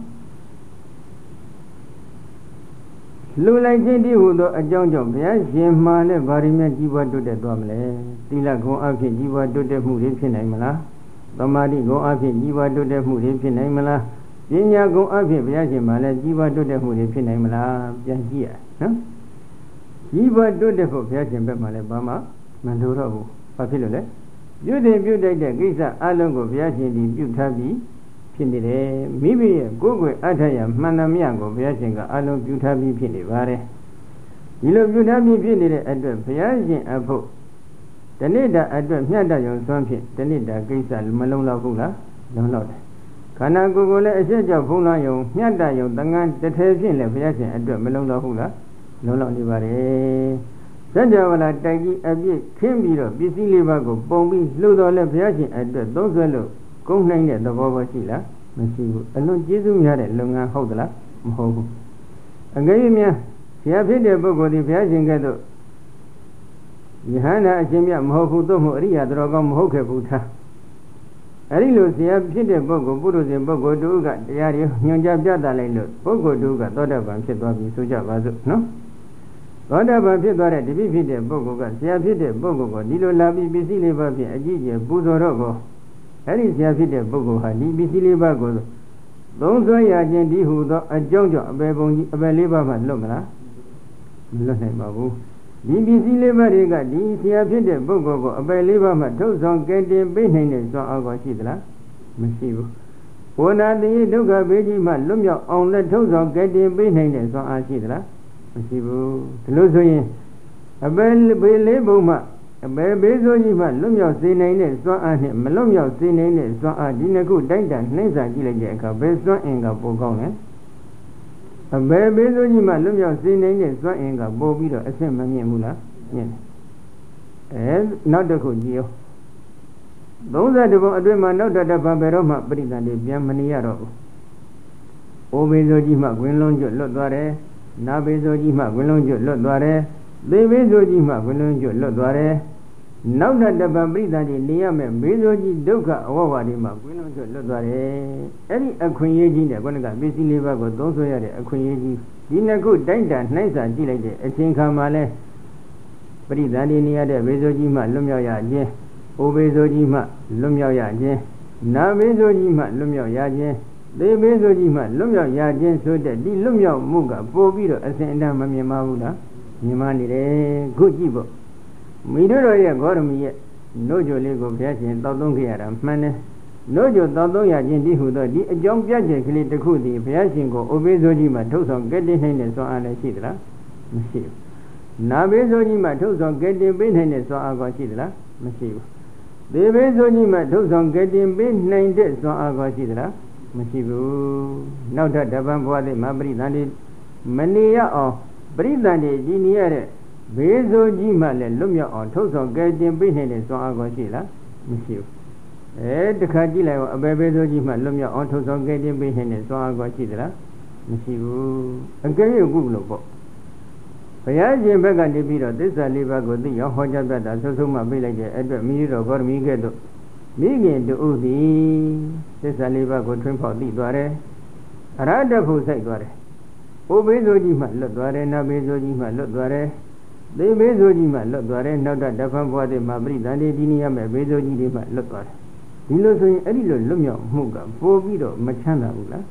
လူလိုက်ခြင်းဒီဟုသောအကြောင်းကြောင့်ဘုရားရှင်မှာလည်းဗာရိမြတ်ကြီးပွားတိုးတက်သွားမလဲသီလဂုဏ်အဖြစ်ကြီးပွားတိုးတက်မှုတွေဖြစ်နိုင်မလားသမာဓိဂုဏ်အဖြစ်ကြီးပွားတိုးတက်မှုတွေဖြစ်နိုင်မလားပညာဂုဏ်အဖြစ်ဘုရားရှင်မှာလည်းကြီးပွားတိုးတက်မှုတွေဖြစ်နိုင်မလားပြန်ကြည့်ရနော်ကြီးပွားတိုးတက်ဖို့ဘုရားရှင်ဘက်မှာလည်းဘာမှမလိုတော့ဘူးဘာဖြစ်လို့လဲပြုတဲ့ပြုတိုက်တဲ့ကိစ္စအလုံးကိုဘုရားရှင်ဒီပြုထားပြီးဖြစ်နေတယ်မိမိရဲ့ကိုယ်ွယ်အထရမှန်သမျှကိုဘုရားရှင်ကအလုံးပြုထားပြီးဖြစ်နေပါတယ်ဒီလိုပြုထားပြီးဖြစ်နေတဲ့အတွက်ဘုရားရှင်အဖို့တဏိတာအတွက်မြတ်တရုံစွမ်းဖြင့်တဏိတာကိစ္စမလုံးလောက်ဘူးလားလုံးလောက်တယ်ခန္ဓာကိုယ်ကိုလည်းအရှက်ကြောင့်ဖုံးလွှမ်းယုံမြတ်တရုံတငန်းတစ်ထဲဖြင့်လည်းဘုရားရှင်အတွက်မလုံးလောက်ဘူးလားလုံးလောက်နေပါတယ်စัจ java လာတိုက်ကြီးအပြည့်ခင်းပြီးတော့ပစ္စည်းလေးပါးကိုပုံပြီးလှုပ်တော်လဲဘုရားရှင်အတွက်သုံးဆွဲလို့ကုန်နိုင်တဲ့သဘောပဲရှိလားမရှိဘူးအလွန်ကျေးဇူးများတဲ့လုပ်ငန်းဟုတ်သလားမဟုတ်ဘူးအငယ်၍များဆရာဖြစ်တဲ့ပုဂ္ဂိုလ်ဒီဘုရားရှင်ကဲ့သို့ယဟန္တာအရှင်မြတ်မဟုတ်ဘူးသို့မဟုတ်အရိယာတော်ကောင်းမဟုတ်ခဲ့ဘူးထားအဲ့ဒီလိုဆရာဖြစ်တဲ့ပုဂ္ဂိုလ်ပုရုဇဉ်ပုဂ္ဂိုလ်တို့ကတရားတွေညွှန်ကြားပြသလိုက်လို့ပုဂ္ဂိုလ်တို့ကသောတာပန်ဖြစ်သွားပြီဆိုကြပါစို့နော်သောတာပန်ဖြစ်သွားတဲ့တပိဖြစ်တဲ့ပုဂ္ဂိုလ်ကဆရာဖြစ်တဲ့ပုဂ္ဂိုလ်ကိုဒီလိုလာပြီးပစ္စည်းလေးပါးဖြင့်အကြည့်ကျပူဇော်တော့ကိုအဲ့ဒီဆရာဖြစ်တဲ့ပုဂ္ဂိုလ်ဟာဒီပစ္စည်းလေးပါးကိုသုံးဆွဲရခြင်းဒီဟုသောအကြောင်းကြောင့်အပေပုံကြီးအပေလေးပါးမှလွတ်မလားမလွတ်နိုင်ပါဘူးဒီပစ္စည်းလေးပါးတွေကဒီဆရာဖြစ်တဲ့ပုဂ္ဂိုလ်ကိုအပေလေးပါးမှထုတ်ဆောင်ကယ်တင်ပေးနိုင်တဲ့စွမ်းအားကိုရှိသလားမရှိဘူးဝဏတိဒုက္ခဘေးကြီးမှလွတ်မြောက်အောင်လည်းထုတ်ဆောင်ကယ်တင်ပေးနိုင်တဲ့စွမ်းအားရှိသလားမရှိဘူးဒီလိုဆိုရင်အပေဘေးလေးပုံမှအပေဘေးဆိုကြီးမှလွတ်မြောက်စေနိုင်တဲ့စွမ်းအားနဲ့မလွတ်မြောက်စေနိုင်တဲ့စွမ်းအားဒီနှစ်ခုတိုက်တန်နှိမ့်စာကြည့်လိုက်တဲ့အခါဘယ်စွမ်းအင်ကပိုကောင်းလဲအပေဘေးဆိုကြီးမှလွတ်မြောက်စေနိုင်တဲ့စွမ်းအင်ကပိုပြီးတော့အဆင့်မမြင့်ဘူးလားမြင့်တယ်နောက်တစ်ခုကြည့်ရော30ဘုံအတွင်းမှာနောက်တစ်ပတ်ဘယ်တော့မှပရိသတ်တွေပြန်မနေရတော့ဘူးအိုဘေးဆိုကြီးမှဂွင်းလုံးကျွတ်လွတ်သွားတယ်နာဘေးဆိုကြီးမှဂွင်းလုံးကျွတ်လွတ်သွားတယ်သေဘေးဆိုကြီးမှဂွင်းလုံးကျွတ်လွတ်သွားတယ်နောက်တစ်ပတ်ပရိသတ်တွေနေရမယ်ဘေးဆိုကြီးဒုက္ခအဝဝါဒီမှဂွင်းလုံးကျွတ်လွတ်သွားတယ်အဲ့ဒီအခွင့်အရေးကြီးနဲ့ခုနကပစ္စည်းလေးပါးကိုသုံးဆွဲရတဲ့အခွင့်အရေးကြီးဒီနှစ်ခုတိုက်တာနှိုက်စာကြည့်လိုက်တဲ့အချိန်ခါမှာလဲပရိသတ်တွေနေရတဲ့ဘေးဆိုကြီးမှလွတ်မြောက်ရခြင်းအိုဘေးဆိုကြီးမှလွတ်မြောက်ရခြင်းနာဘေးဆိုကြီးမှလွတ်မြောက်ရခြင်းသေဘေးဆိုကြီးမှလွတ်မြောက်ရခြင်းဆိုတဲ့ဒီလွတ်မြောက်မှုကပို့ပြီးတော့အစဉ်အတန်းမမြင်ပါဘူးလားမြင်မနေတယ်ခုကြည့်ပေါ့မိတို့ရဲ့ဂေါရမီရဲ့နှုတ်ကြိုလေးကိုဘုရားရှင်တောက်သုံးခဲ့ရတာမှန်တယ်နှုတ်ကြိုတောက်သုံးရခြင်းဒီဟုသောဒီအကြောင်းပြချက်ကလေးတစ်ခုဒီဘုရားရှင်ကိုအိုဘေးဆိုကြီးမှထုတ်ဆောင်ကဲ့တင်နိုင်တဲ့စွမ်းအားလည်းရှိသလားမရှိဘူးနာဘေးဆိုကြီးမှထုတ်ဆောင်ကဲ့တင်ပေးနိုင်တဲ့စွမ်းအားကရှိသလားမရှိဘူးသေဘေးဆိုကြီးမှထုတ်ဆောင်ကဲ့တင်ပေးနိုင်တဲ့စွမ်းအားကရှိသလားမရှိဘူးနောက်ထပ်တပံဘဝသည်မပရိသန္တိမနေရအောင်ပရိသန္တိဒီနေရတဲ့ဘေးဆိုကြီးမှလည်းလွတ်မြောက်အောင်ထုတ်ဆောင်ကဲ့တင်ပေးနိုင်တဲ့စွမ်းအားကိုရှိလားမရှိဘူးတခါကြည့်လိုက်အောင်အပေဘေးဆိုကြီးမှလွတ်မြောက်အောင်ထုတ်ဆောင်ကဲ့တင်ပေးနိုင်တဲ့စွမ်းအားကိုရှိသလားမရှိဘူးအကယ်၍ခုလို့ပေါ့ဘုရားရှင်ဘက်ကနေပြီးတော့သစ္စာလေးပါးကိုသိအောင်ဟောကြားတတ်တာဆုံးဆုံးမှပြလိုက်တဲ့အတွက်မိတော်ဂေါရမီကဲ့သို့မိခင်တို့သည်သစ္စာလေးပါးကိုထွန်းဖောက်သိသွားတယ်အရဟတဖို့စိုက်သွားတယ်အိုဘေးဆိုကြီးမှလွတ်သွားတယ်နာဘေးဆိုကြီးမှလွတ်သွားတယ်သေဘေးဆိုကြီးမှလွတ်သွားတယ်နောက်တဖန်ဘဝတည်းမှာပရိသန္တိဒီနေရမယ်ဘေးဆိုကြီးတွေမှလွတ်သွားတယ်ဒီလိုဆိုရင်အဲ့ဒီလိုလွတ်မြောက်မှုကပို့ပြီးတော့မချမ်းသာဘူးလား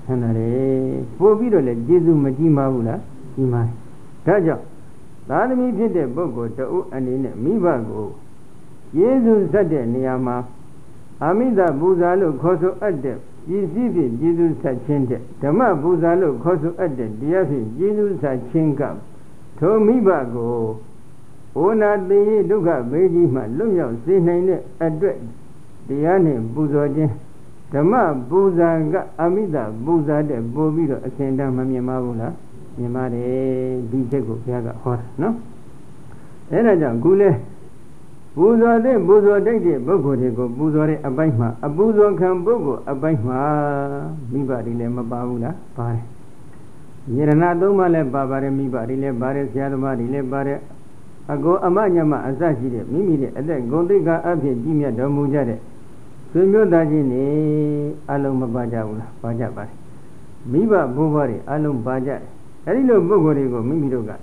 ဆန္ဒတယ်ပို့ပြီးတော့လေကျေးဇူးမကြီးမဘူးလားကြီးမားဒါကြောင့်သာသမီဖြစ်တဲ့ပုဂ္ဂိုလ်တဦးအနေနဲ့မိဘကိုကျေးဇူးဆက်တဲ့နေရာမှာအာမိတပူဇာလို့ခေါ်ဆိုအပ်တဲ့ပစ္စည်းဖြင့်ကျေးဇူးဆက်ခြင်းတဲ့ဓမ္မပူဇာလို့ခေါ်ဆိုအပ်တဲ့တရားဖြင့်ကျေးဇူးဆက်ခြင်းကထိုမိဘကိုဩနာတိဒုက္ခဘေးကြီးမှလွတ်မြောက်စေနိုင်တဲ့အတွက်တရားနဲ့ပူဇော်ခြင်းဓမ္မပူဇာကအမိတပူဇာတဲ့ပို့ပြီးတော့အစဉ်တန်းမမြင်ပါဘူးလားမြင်ပါတယ်ဒီချက်ကိုဘုရားကဟောတာနော်အဲဒါကြောင့်ခုလဲပူဇော်တဲ့ပူဇော်တတ်တဲ့ပုဂ္ဂိုလ်တွေကိုပူဇော်တဲ့အပိုင်းမှာအပူဇော်ခံပုဂ္ဂိုလ်အပိုင်းမှာမိဘတွေလည်းမပါဘူးလားပါတယ်ယရဏသုံးပါးလည်းပါပါတယ်မိဘတွေလည်းပါတယ်ဆရာသမားတွေလည်းပါတယ်အကိုအမညမအစရှိတဲ့မိမိရဲ့အသက်ဂုဏ်သိက္ခာအဖြစ်ကြီးမြတ်တော်မူကြတဲ့ဆွေမျိုးသားချင်းတွေအလုံးမပါကြဘူးလားပါကြပါတယ်မိဘဘိုးဘွားတွေအလုံးပါကြတယ်အဲဒီလိုပုဂ္ဂိုလ်တွေကိုမိမိတို့က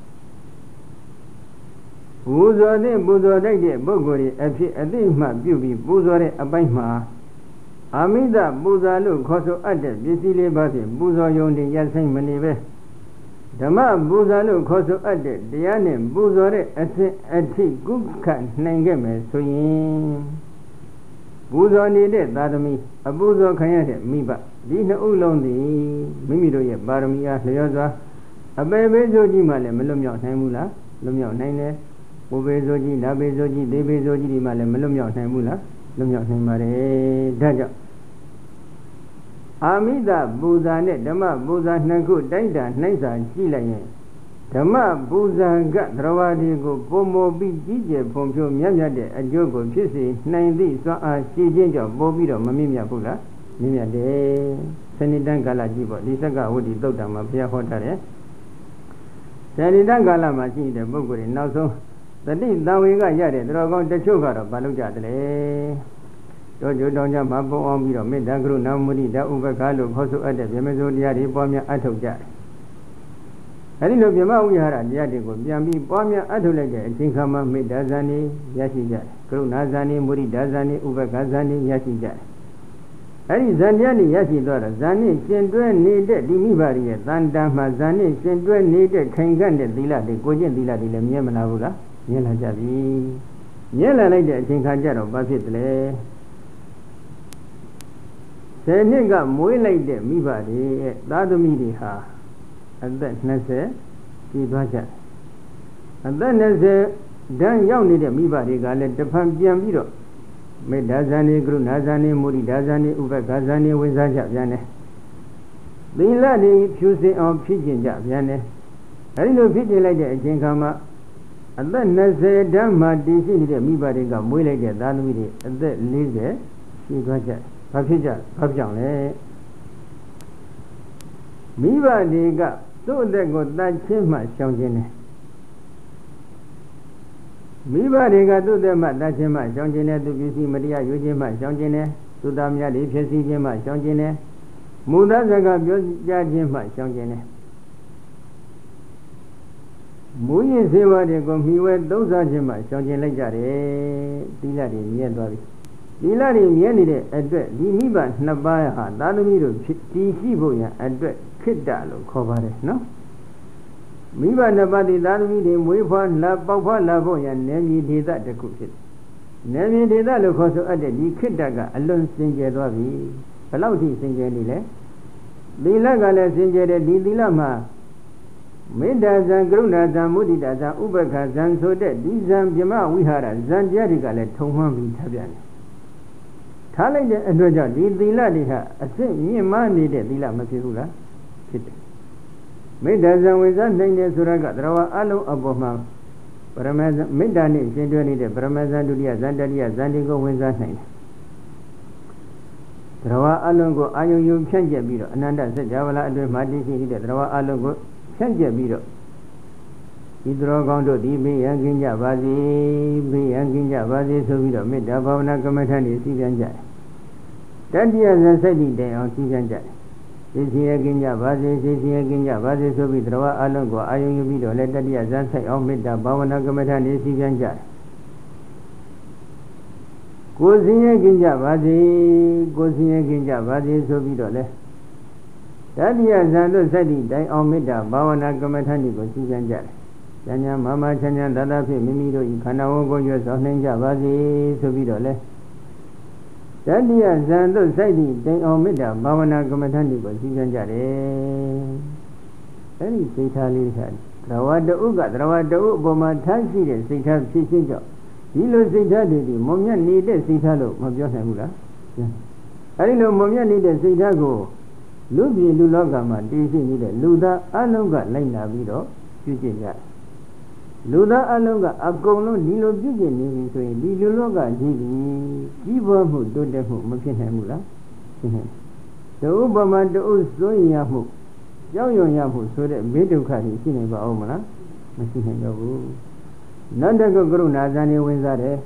ပူဇော်တဲ့ပူဇော်တိုက်တဲ့ပုဂ္ဂိုလ်တွေအဖြစ်အသိမှပြုပြီးပူဇော်တဲ့အပိုင်းမှာအာမိတပူဇာလို့ခေါ်ဆိုအပ်တဲ့ပစ္စည်းလေးပါးဖြင့်ပူဇော်ယုံတင်ရဆိုင်မနေပဲဓမ္မပူဇာလို့ခေါ်ဆိုအပ်တဲ့တရားနဲ့ပူဇော်တဲ့အစဉ်အထိကုခနိုင်ခဲ့မယ်ဆိုရင်ပူဇော်နေတဲ့သာသမီအပူဇော်ခံရတဲ့မိဘဒီနှစ်ဦးလုံးသည်မိမိတို့ရဲ့ပါရမီအားလျော်စွာအပေဘေးဆိုကြီးမှလည်းမလွတ်မြောက်နိုင်ဘူးလားလွတ်မြောက်နိုင်တယ်ဘုဘေဆိုကြီးဓာဘေဆိုကြီးဒေဘေဆိုကြီးဒီမှလည်းမလွတ်မြောက်နိုင်ဘူးလားလွတ်မြောက်နိုင်ပါတယ်ဒါကြောင့်အာမိတပူဇာနဲ့ဓမ္မပူဇာနှစ်ခုတိုက်တာနှိုက်စာကြည့်လိုက်ရင်ဓမ္မပူဇာကသရဝတိကိုပုံမောပြီးကြီးကျယ်ဖွံ့ဖြိုးမြတ်မြတ်တဲ့အကျိုးကိုဖြစ်စေနိုင်သည့်စွမ်းအားရှိခြင်းကြောင့်ပို့ပြီးတော့မမြင့်မြတ်ဘူးလားမြင့်မြတ်တယ်စနိတံကာလကြည့်ပေါ့ဒီစက္ကဝတ္တိသုတ်တံမှာဘုရားဟောထားတယ်စနိတံကာလမှာရှိတဲ့ပုဂ္ဂိုလ်တွေနောက်ဆုံးတတိတံဝေကရတဲ့တော်ကောင်းတချို့ကတော့ဘာလုပ်ကြတယ်လဲတို့ကြတောင်းကြမှာပုံအောင်ပြီးတော့မေတ္တာကရုဏာမုဒိတာဥပ္ပခါလို့ခေါ်ဆိုအပ်တဲ့ဗြဟ္မစိုးတရားတွေပွားများအထုတ်ကြတယ်အဲဒီလိုဗြဟ္မဝိဟာရတရားတွေကိုပြန်ပြီးပွားများအထုတ်လိုက်တဲ့အချိန်ခါမှာမေတ္တာဇာနေရရှိကြတယ်ကရုဏာဇာနေမုဒိတာဇာနေဥပ္ပခါဇာနေရရှိကြတယ်အဲဒီဇန်တရားနေရရှိသွားတော့ဇန်နဲ့ရှင်တွဲနေတဲ့ဒီမိဘရဲ့တန်တန်မှာဇန်နဲ့ရှင်တွဲနေတဲ့ခိုင်ခန့်တဲ့သီလတွေကိုကျင့်သီလတွေလည်းမြဲမလားဘူးလားမြဲလာကြပြီမြဲလာလိုက်တဲ့အချိန်ခါကျတော့ဘာဖြစ်သလဲ10နှစ်ကမွေးလိုက်တဲ့မိဘတွေရဲ့သားသမီးတွေဟာအသက်20ပြည့်သွားကြတယ်အသက်20တန်းရောက်နေတဲ့မိဘတွေကလည်းတဖန်ပြန်ပြီးတော့မေတ္တာဇာနေကရုဏာဇာနေမုဒိတာဇာနေဥပ္ပခါဇာနေဝိဇ္ဇာကြပြန်တယ်သီလတွေဖြူစင်အောင်ဖြစ်ကျင်ကြပြန်တယ်အဲဒီလိုဖြစ်ကျင်လိုက်တဲ့အချိန်ခါမှာအသက်20တန်းမှတည်ရှိနေတဲ့မိဘတွေကမွေးလိုက်တဲ့သားသမီးတွေအသက်40ရှိသွားကြတယ်ဘာဖြစ်ကြဘာကြောင့်လဲမိဘတွေကသူ့အသက်ကိုတတ်ချင်းမှရှောင်ခြင်းတယ်မိဘတွေကသူ့တဲ့မှတတ်ခြင်းမှရှောင်ခြင်းနဲ့သူပစ္စည်းမတရားယူခြင်းမှရှောင်ခြင်းနဲ့သူသားများတွေဖြစ်စီခြင်းမှရှောင်ခြင်းနဲ့မူသားစကားပြောကြားခြင်းမှရှောင်ခြင်းနဲ့မူရင်းစေဝါတွေကိုမိဝဲသုံးစားခြင်းမှရှောင်ခြင်းလိုက်ကြတယ်သီလတွေမြဲသွားပြီသီလတွေမြဲနေတဲ့အတွက်ဒီမိဘနှစ်ပါးဟာသာသမီတို့တည်ရှိဖို့ရန်အတွက်ခိတ္တလို့ခေါ်ပါတယ်နော်မိဘနှစ်ပါးဒီသာသမီတွေမွေးဖွားလာပေါက်ဖွားလာဖို့ရန်နေမြေဒေသတစ်ခုဖြစ်တယ်နေမြေဒေသလို့ခေါ်ဆိုအပ်တဲ့ဒီခိတ္တကအလွန်စင်ကြယ်သွားပြီဘယ်လောက်ထိစင်ကြယ်နေလဲသီလကလည်းစင်ကြယ်တယ်ဒီသီလမှာမေတ္တာဇံကရုဏာဇံမုဒိတာဇံဥပ္ပခါဇံဆိုတဲ့ဒီဇံဗြဟ္မဝိဟာရဇံတရားတွေကလည်းထုံမှန်းပြီးထားပြန်တယ်ထားလိုက်တဲ့အတွက်ကြောင့်ဒီသီလတွေဟာအစစ်မြင့်မားနေတဲ့သီလမဖြစ်ဘူးလားဖြစ်တယ်မေတ္တာဇံဝိဇ္ဇာနိုင်တယ်ဆိုတာကသရဝအလုံးအပေါ်မှာပရမေဇံမေတ္တာနဲ့ရှင်တွဲနေတဲ့ပရမေဇံဒုတိယဇံတတိယဇံဒီကိုဝင်စားနိုင်တယ်သရဝအလုံးကိုအာယုံယုံဖြန့်ကျက်ပြီးတော့အနန္တစัจ java လာအတွင်းမှာတည်ရှိနေတဲ့သရဝအလုံးကိုဖြန့်ကျက်ပြီးတော့ဒီသူတော်ကောင်းတို့ဒီဘေးရန်ကင်းကြပါစေဘေးရန်ကင်းကြပါစေဆိုပြီးတော့မေတ္တာဘာဝနာကမ္မထာနေစီပြန်ကြတယ်တတိယဇန်စိတ်တိုင်အောင်စီပြန်ကြတယ်သိချင်းရကင်းကြပါစေသိချင်းရကင်းကြပါစေဆိုပြီးတရားအလုံးကိုအာယုံယူပြီးတော့လည်းတတိယဇန်စိတ်အောင်မေတ္တာဘာဝနာကမ္မထာနေစီပြန်ကြတယ်ကိုယ်စင်ရကင်းကြပါစေကိုယ်စင်ရကင်းကြပါစေဆိုပြီးတော့လည်း Tadiya Zandu Sadi, Dai Omida, Bhavana Kamatani, Gosija. Janya Mama Chanya Dadafi, Mimido, Ikana Ogo, Yosanja, Vazi, Subidole. Tadiya Zandu Sadi, Dai Omida, Bhavana Kamatani, Gosija. Very Sitali had. Rawada Uga, Rawada Uboma Taxi, Sita Pishinjo. Hilo Sita did the Momia needed Sitalo, Mabiosamula. I know Momia needed Sitago. Lubi Lulogama, DC needed Luda, Alonga, Lina Vido, Pujia. Luda Alonga, Agono, Lilo Bugin, Liloga, Gigi, Giva who do the who, Makinamula. The Obama, the Uzoyahu. Yahu, so that Bedu Kadi, Sineva Omana, Machine. Nanda Guru Nazani wins at it.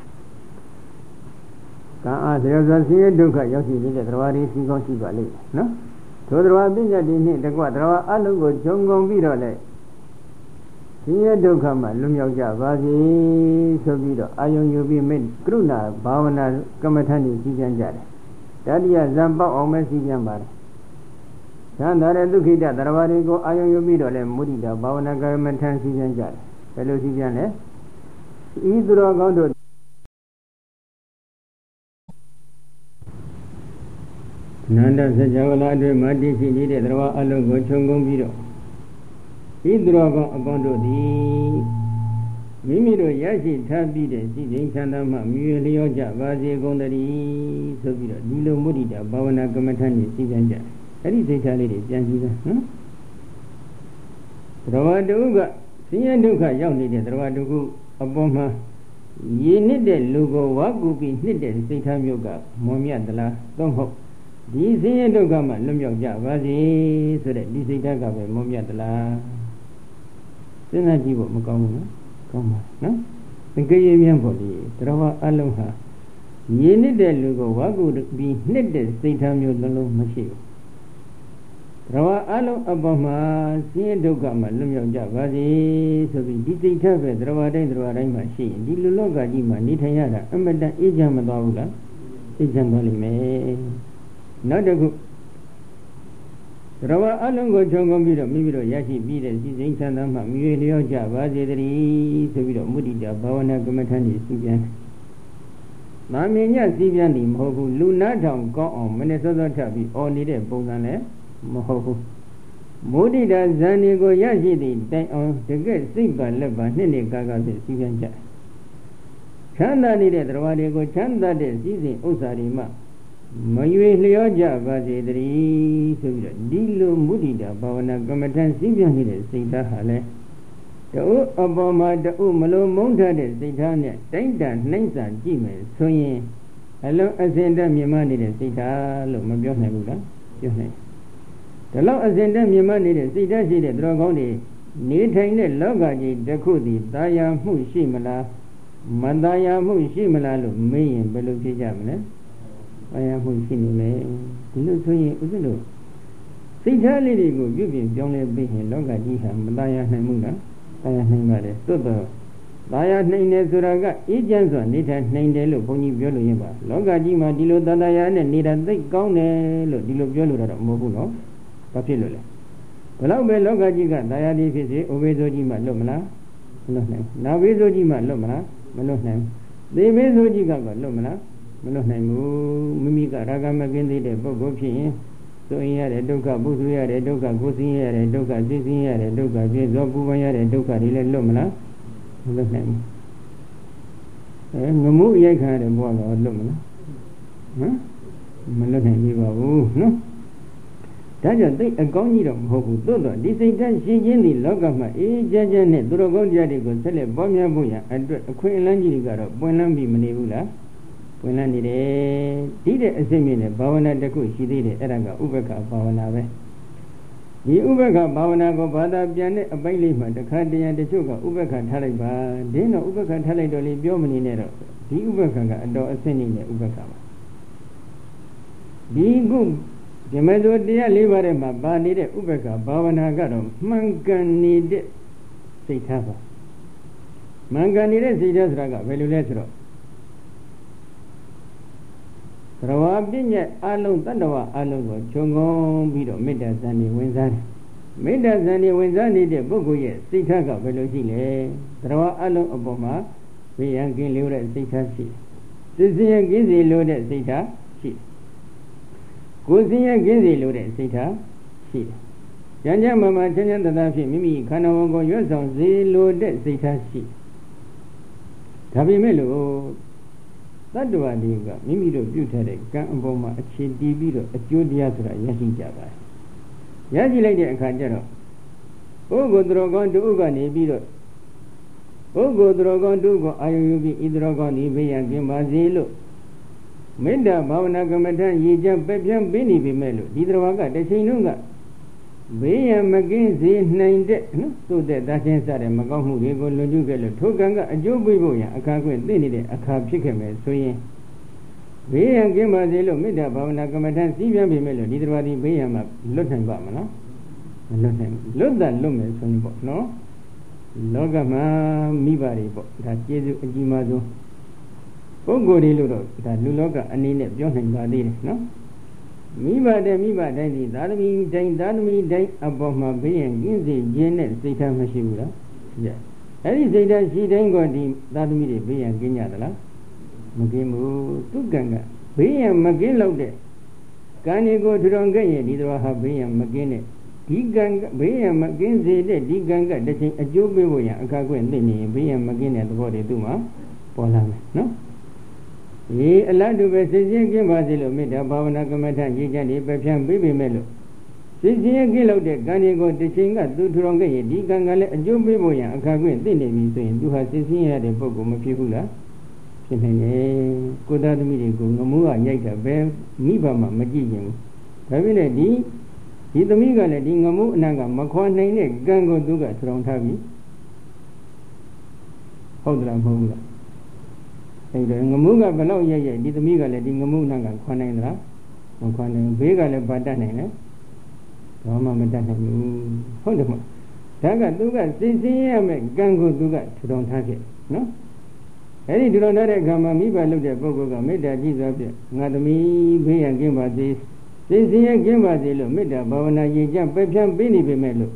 There's a sea duka, Yoshi did the Rawari Sigosi Valley. No? So the Rabinja didn't the Quadra, Alugo, Jongo Vidole. Sea Dukama, Lumioja, Vazi, Sobido, Ayon Yubi made Gruna, Bavana, Kamatani, Sijanjare. Tadia Zamba, Omesi Jambar. Sandara Lukida, Ravarigo, Ayomido, and Mudida, Bavana government and Sijanjar. Fellow Sijan, either are going to Nanda Sajavala, Madi, Sidi, Rava, Alogo, Chongombido. Either are going to the Mimido Yashi, Tabi, Sidi, Sandama, Mulioja, Vazi, Gondari, Sobida, Dilo Mudida, Bavana Gamatani, Sijanjar. That is a challenge, Janjiva. Ravaduga, Siaduka, Yoni, Ravadugu, Aboma, Ye needed Lugo, Wagubi, needed Sitam Yoga, Momiadala, Domho. This Siadugama, Lumioja, Vazi, so that this is Dagabe, Momiadala. Senajivo, Mukama, come, no? The Gayavian body, Rava Aloha. Ye needed Lugo, Wagubi, needed Sitam Yoga, Machine. Rawa Alo Abama, Siadogama, Lumioja, Vazi, so we did have a Ravada machine, Diluloga Dima, Nitayada, Amada Ijamadaula, Ijamali me. Not a good Rawa Alongo Jongombido, Mibido, Yashi, Bida, Zinsandama, Mulioja, Vazi, so we don't Mudija, Bavana Gamatani, Sibian. Mamia Sibiani, Mogu, Luna Town, go on, Minnesota Tabi, all needed Bogane. Moho Modida Zanigo Yashi, they on the good Siba Leva, Nini Gaga, Sibianja. Chanda needed Ravadigo, Chanda de Sisi, Osarima. Mayu Lioja, Vazi, Dilo Mudida, Bavana Gamatan, Sibian needed Sita Hale. The Obama, the Umalo Monta de Sitania, Taintan, Nansa, Jimmy, Soye. Hello, Azenda Mimani de Sita, Lomabio Nabuda, your name. The law as in them, you money, see that she did Dragoni, Nitain the Logaji, the Kudi, Daya Mushimala, Mandaya Mushimala, me and Beluki Jamne. I am Mushimi, Lucy, Uzulu. See Charlie, you've been only being Logaji, Mandaya Namuna, I am named Toto. Daya named Suraga, Ejanson, Nitan named the Luponi Biolima, Logajima, Dilo Dadayan, and Nida, they gone, Dilo Biolura, Mobuno. Papilula. Well, Logajiga, Diadi Fisi, Obezojima Lomana, Melohnem. Now Bezojima Lomana, Melohnem. The Bezojiga Lomana, Melohnem, Mimiga, Ragamagindi, the Bogopi, so he had a Doka, Buzuya, a Doka, Gosi, a Doka, Zizi, a Doka, Zobubaya, a Doka, Rila Lomana, Melohnem. Namu Yaka, a Boga Lomana. Melohnem, no? Taja they a goniro hobu dodo, this is that she in the logama, Jajanet, Drogonjadigo, Tele Bomia Buya, and a queen Langigaro, Buenambi Manibula, Buenanide, did a seminar, Bavana de Ku, she did it, Eraga, Ubeka, Bavanave. The Ubeka, Bavanago, Bada, Janet, a baileyman, the Cardia, the Sugar, Ubeka Taliba, Dino Ubeka Talidoli, Biomini Nero, the Ubeka, and do ascending the Ubeka. Be good. The Medo dia Livarema, Banide, Ubeka, Bavana Garo, Manganide Sitava. Manganide Sitas Raga, Veluletro. Tarawa pinya alung tandawa alung ko chungong bido metta zani wenzani. Metta zani wenzani de buku ye sikha ka belo shi le. Tarawa alung apoma biyan kin liu de sikha shi. Sisiyan kinsi liu de sikha shi. Kusiyan kinsi liu de sikha shi. Janja mama chanya tata phi mimi khana won ko yot song zi liu de sikha shi. Tapi melo Tattva Deva, Mimiro Butare, Gamboma, a Chidibiro, a Judiatra, Yashi Java. Yashi lady a Kajaro. Ogo Drogon to Ugani Biro. Ogo Drogon to go, Ayubi, Idrogon, Ibe, and Gimazilo. Menda, Bavana Gamatan, Yijam, Pepiam, Bini Bimelo, Didrawaga, the Sinunga. Bayam McGinsey, named so that that answer and Magamu, Lujuga, Toganga, a Jobuya, a Kaku, Dinny, a Kab Chicken, so ye. Bayam Gimazilo, Mida, Bavana Gamatan, Sivia Bimelo, Didrawadi, Bayam, Lutan Bamana. Look that lumen, son, no? Logama, Mibari, that Jesu, Jimazo. Ogo de Ludo, that Luloga, and in it, Johan Badi, no? Miba de Dadami day above my being in the Janet Zeta Mashura. Yes. Any Zeta she then got the Dadami be and Ginyadala. Magimu Tuganga. Be and Magin loaded. Can you go to Rongay, neither have be and Magin? Diganga, be and Magin Zeta, Diganga, the thing a Jobuya, a Kagwen, be and Magin at the body Duma, Polame, no? Ye allowed to be Sisian Gimbazilo, Mida, Bavana Gamatan, Yijani, Pepian, Baby Melo. Sisian Gilo de Ganigo, the Chinga, Duturongay, Digangale, Jobuya, a Kagwin, Dinami, saying, you have Sisian de Bogo Mafihula. Sinane, Kodad Medico, Nomua, Yaka, Bev, Mibama, Magian. Pavina D. Hidamiga, Dingamu, Naga, Makwan, Nane, Gango Duga, Tron Tavi. Hodra Hula. Ngamuga below ye, did the Miga letting a moon and Quanendra, or Quanen Vega Badane, Rama Madame, hold them. Taga Duga, Sisiam, Gango Duga, to don't have it, no? Any do not Gama Miba looked at Bogoga, made that Jesus, Nadami, Bay and Gimba this. Sisiam Gimba Zilo, made a Bavana Yijam, Pepjam, Bini Bimelo.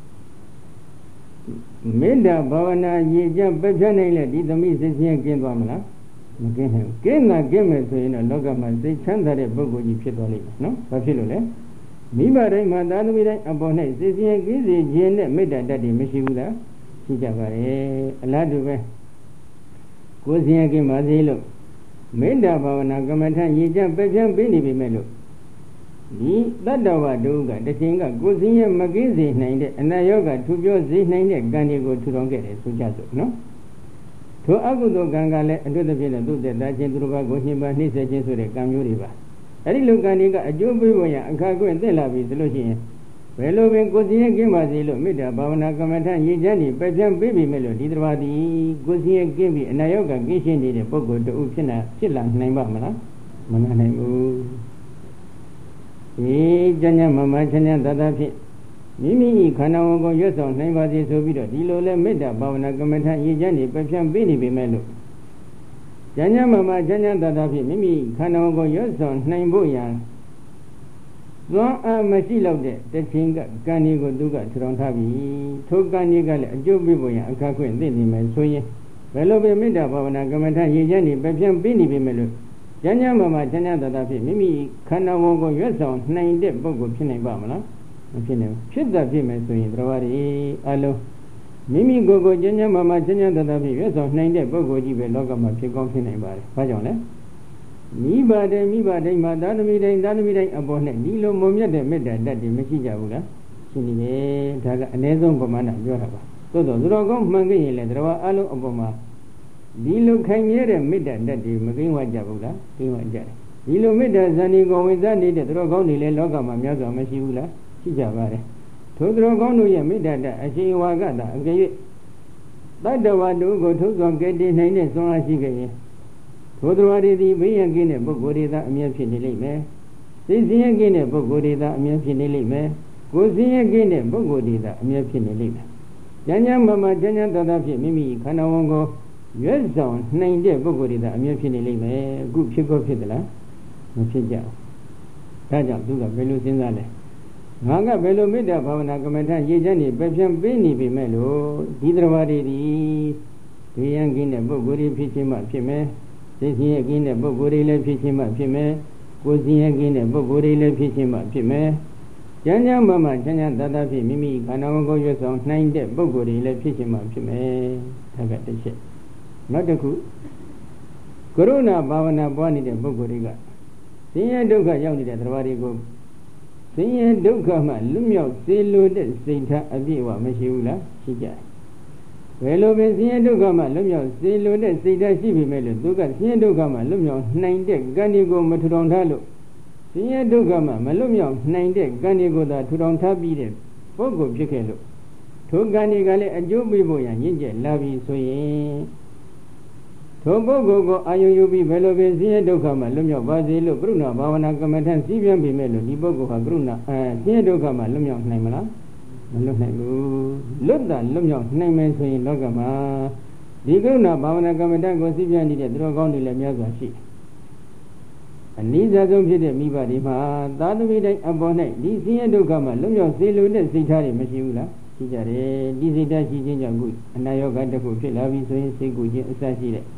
Made a Bavana Yijam, Pepjanela, did the Mrs. Gimbamala. Kena game so in a logama, say Chandare Bogo, you Pitoli, no? Papilole. Miba Madame Abone, Sisian Gizi, Jen, made a daddy, Mishula, Sijavare, Aladuve. Gozian Gimazilo. Made a Bavana Gamatan, Yijam, Pejam, Bini Bimelo. That Dava Duga, the singer, Gozian Magizi, named and Nayoga, to your Z named Gani go to don't get it, Sujazo, no? To Agudo Gangale and to the Villa do that Jendruba Gohima, Nisa Jesu, Camuriva. Any look at a Jobuya and Kago and Delavi, the Lucian. Well, when Gozian Gimazilo, Mida, Bavana Gamatan, Yijani, Pejam Baby Melo, Didravadi, Gozian Gimbi, and Nayoga, Gishin did a Bogo to Upsina, Chilan, Naimamana, Mananamu. Janya Mama Chanya Dadapi. Mimi Kanago Yoson, Naibazi Sobido, Dilole Meda, Bavana Gamata, Yijani, Pepsian Bini Bimelo. Janya Mama Janya Dadapi, Mimi Kanago Yoson, Naimboyan. Zon a Masilo de, the Chinga, Ganigo Duga, Trontavi, Toganigal, Jobiboya, Kakuin, Dini, Soye. Velobe Meda, Bavana Gamata, Yijani, Pepsian Bini Bimelo. Janya Mama Janya Dadapi, Mimi Kanago Yoson, Nine de Bogo Pinay Bamana. Should the female so in Travari, Allo Mimi Gogo Janya Mama Janya Dadapi, yes of 9 day Bogo Jibe Logama Picon Pinay Pajone. Miba de Madame Abone, Nilo Momia de Meda, that the Messija, Sini, Taga, Nezon Bomana, Joraba. So the Drogon Mangi, Ledrava, Allo Obama. Nilo came here and made that the Magin Jabuga, Nilo Meda Zanigo with that needed Drogoni Logama Miaga Messula. Javare. To Drogonu Yamida, as she wagada, gay. But the one who go to get the name so as she gay. To Drodi the way again a Bogori that Miafinili me. This again a Bogori that Miafinili me. Go see again a Bogori that Miafinili me. Janya Mama Janya Dadafi, Mimi, Kanawongo, yes, zone, 9 day Bogori that Miafinili me, good chico fidela. ဖြစ်ကြဘူးဒါကြောင့်သူကဘယ်လိုစဉ်းစားလဲငါကဘယ်လိုမေတ္တာဘာဝနာကမ္မထရေချမ်းနေပဲဖြန့်ပေးနေပြီမဲ့လို့ဒီတရားတွေဒီဒီယံကင်းတဲ့ပုဂ္ဂိုလ်တွေဖြစ်ခြင်းမှဖြစ်မယ်သိခြင်းရဲ့ကင်းတဲ့ပုဂ္ဂိုလ်တွေလည်းဖြစ်ခြင်းမှဖြစ်မယ်ကိုယ်စင်ရဲ့ကင်းတဲ့ပုဂ္ဂိုလ်တွေလည်းဖြစ်ခြင်းမှဖြစ်မယ်ကျမ်းကျမ်းမှချမ်းချမ်းသာသာဖြစ်မိမိခန္ဓာကိုယ်ရွတ်ဆောင်နိုင်တဲ့ပုဂ္ဂိုလ်တွေလည်းဖြစ်ခြင်းမှဖြစ်မယ်ဒါကတစ်ချက်နောက်တစ်ခုကရုဏာဘာဝနာပွားနေတဲ့ပုဂ္ဂိုလ်တွေကဆင်းရဲဒုက္ခရောက်နေတဲ့တရားတွေကိုဆင်းရဲဒုက္ခမှလွတ်မြောက်စေလိုတဲ့စိတ်ထားအပြည့်အဝမရှိဘူးလားရှိကြတယ်ဘယ်လိုပဲဆင်းရဲဒုက္ခမှလွတ်မြောက်စေလိုတဲ့စိတ်ဓာတ်ရှိပြီမဲ့လို့သူကဆင်းရဲဒုက္ခမှလွတ်မြောက်နိုင်တဲ့ကံဒီကိုမထူထောင်ထားလို့ဆင်းရဲဒုက္ခမှမလွတ်မြောက်နိုင်တဲ့ကံဒီကိုသာထူထောင်ထားပြီးတဲ့ပုဂ္ဂိုလ်ဖြစ်ခဲ့လို့ထိုကံဒီကလည်းအကျိုးပေးဖို့ရညင့်ကျက်လာပြီဆိုရင်ထိုပုဂ္ဂိုလ်ကိုအာယုယူပြီးဘယ်လိုပဲဆင်းရဲဒုက္ခမှလွတ်မြောက်ပါစေလို့ကရုဏာဘာဝနာကမ္မထစီးပြန်ပြီမဲ့လို့ဒီပုဂ္ဂိုလ်ဟာကရုဏာဆင်းရဲဒုက္ခမှလွတ်မြောက်နိုင်မလားမလွတ်နိုင်ဘူးလွတ်တာလွတ်မြောက်နိုင်မယ်ဆိုရင်လောကမှာဒီကရုဏာဘာဝနာကမ္မထကိုစီးပြန်နေတဲ့သူတော်ကောင်းတွေလည်းများစွာရှိတယ်အနည်းဆုံးဖြစ်တဲ့မိဘတွေမှာသာသမီတိုင်းအပေါ်၌ဒီဆင်းရဲဒုက္ခမှလွတ်မြောက်စေလိုတဲ့စိတ်ထားတွေမရှိဘူးလားရှိကြတယ်ဒီစိတ်ဓာတ်ရှိခြင်းကြောင့်ခုအနာရောဂါတစ်ခုဖြစ်လာပြီဆိုရင်စိတ်ကူခြင်းအစရှိတဲ့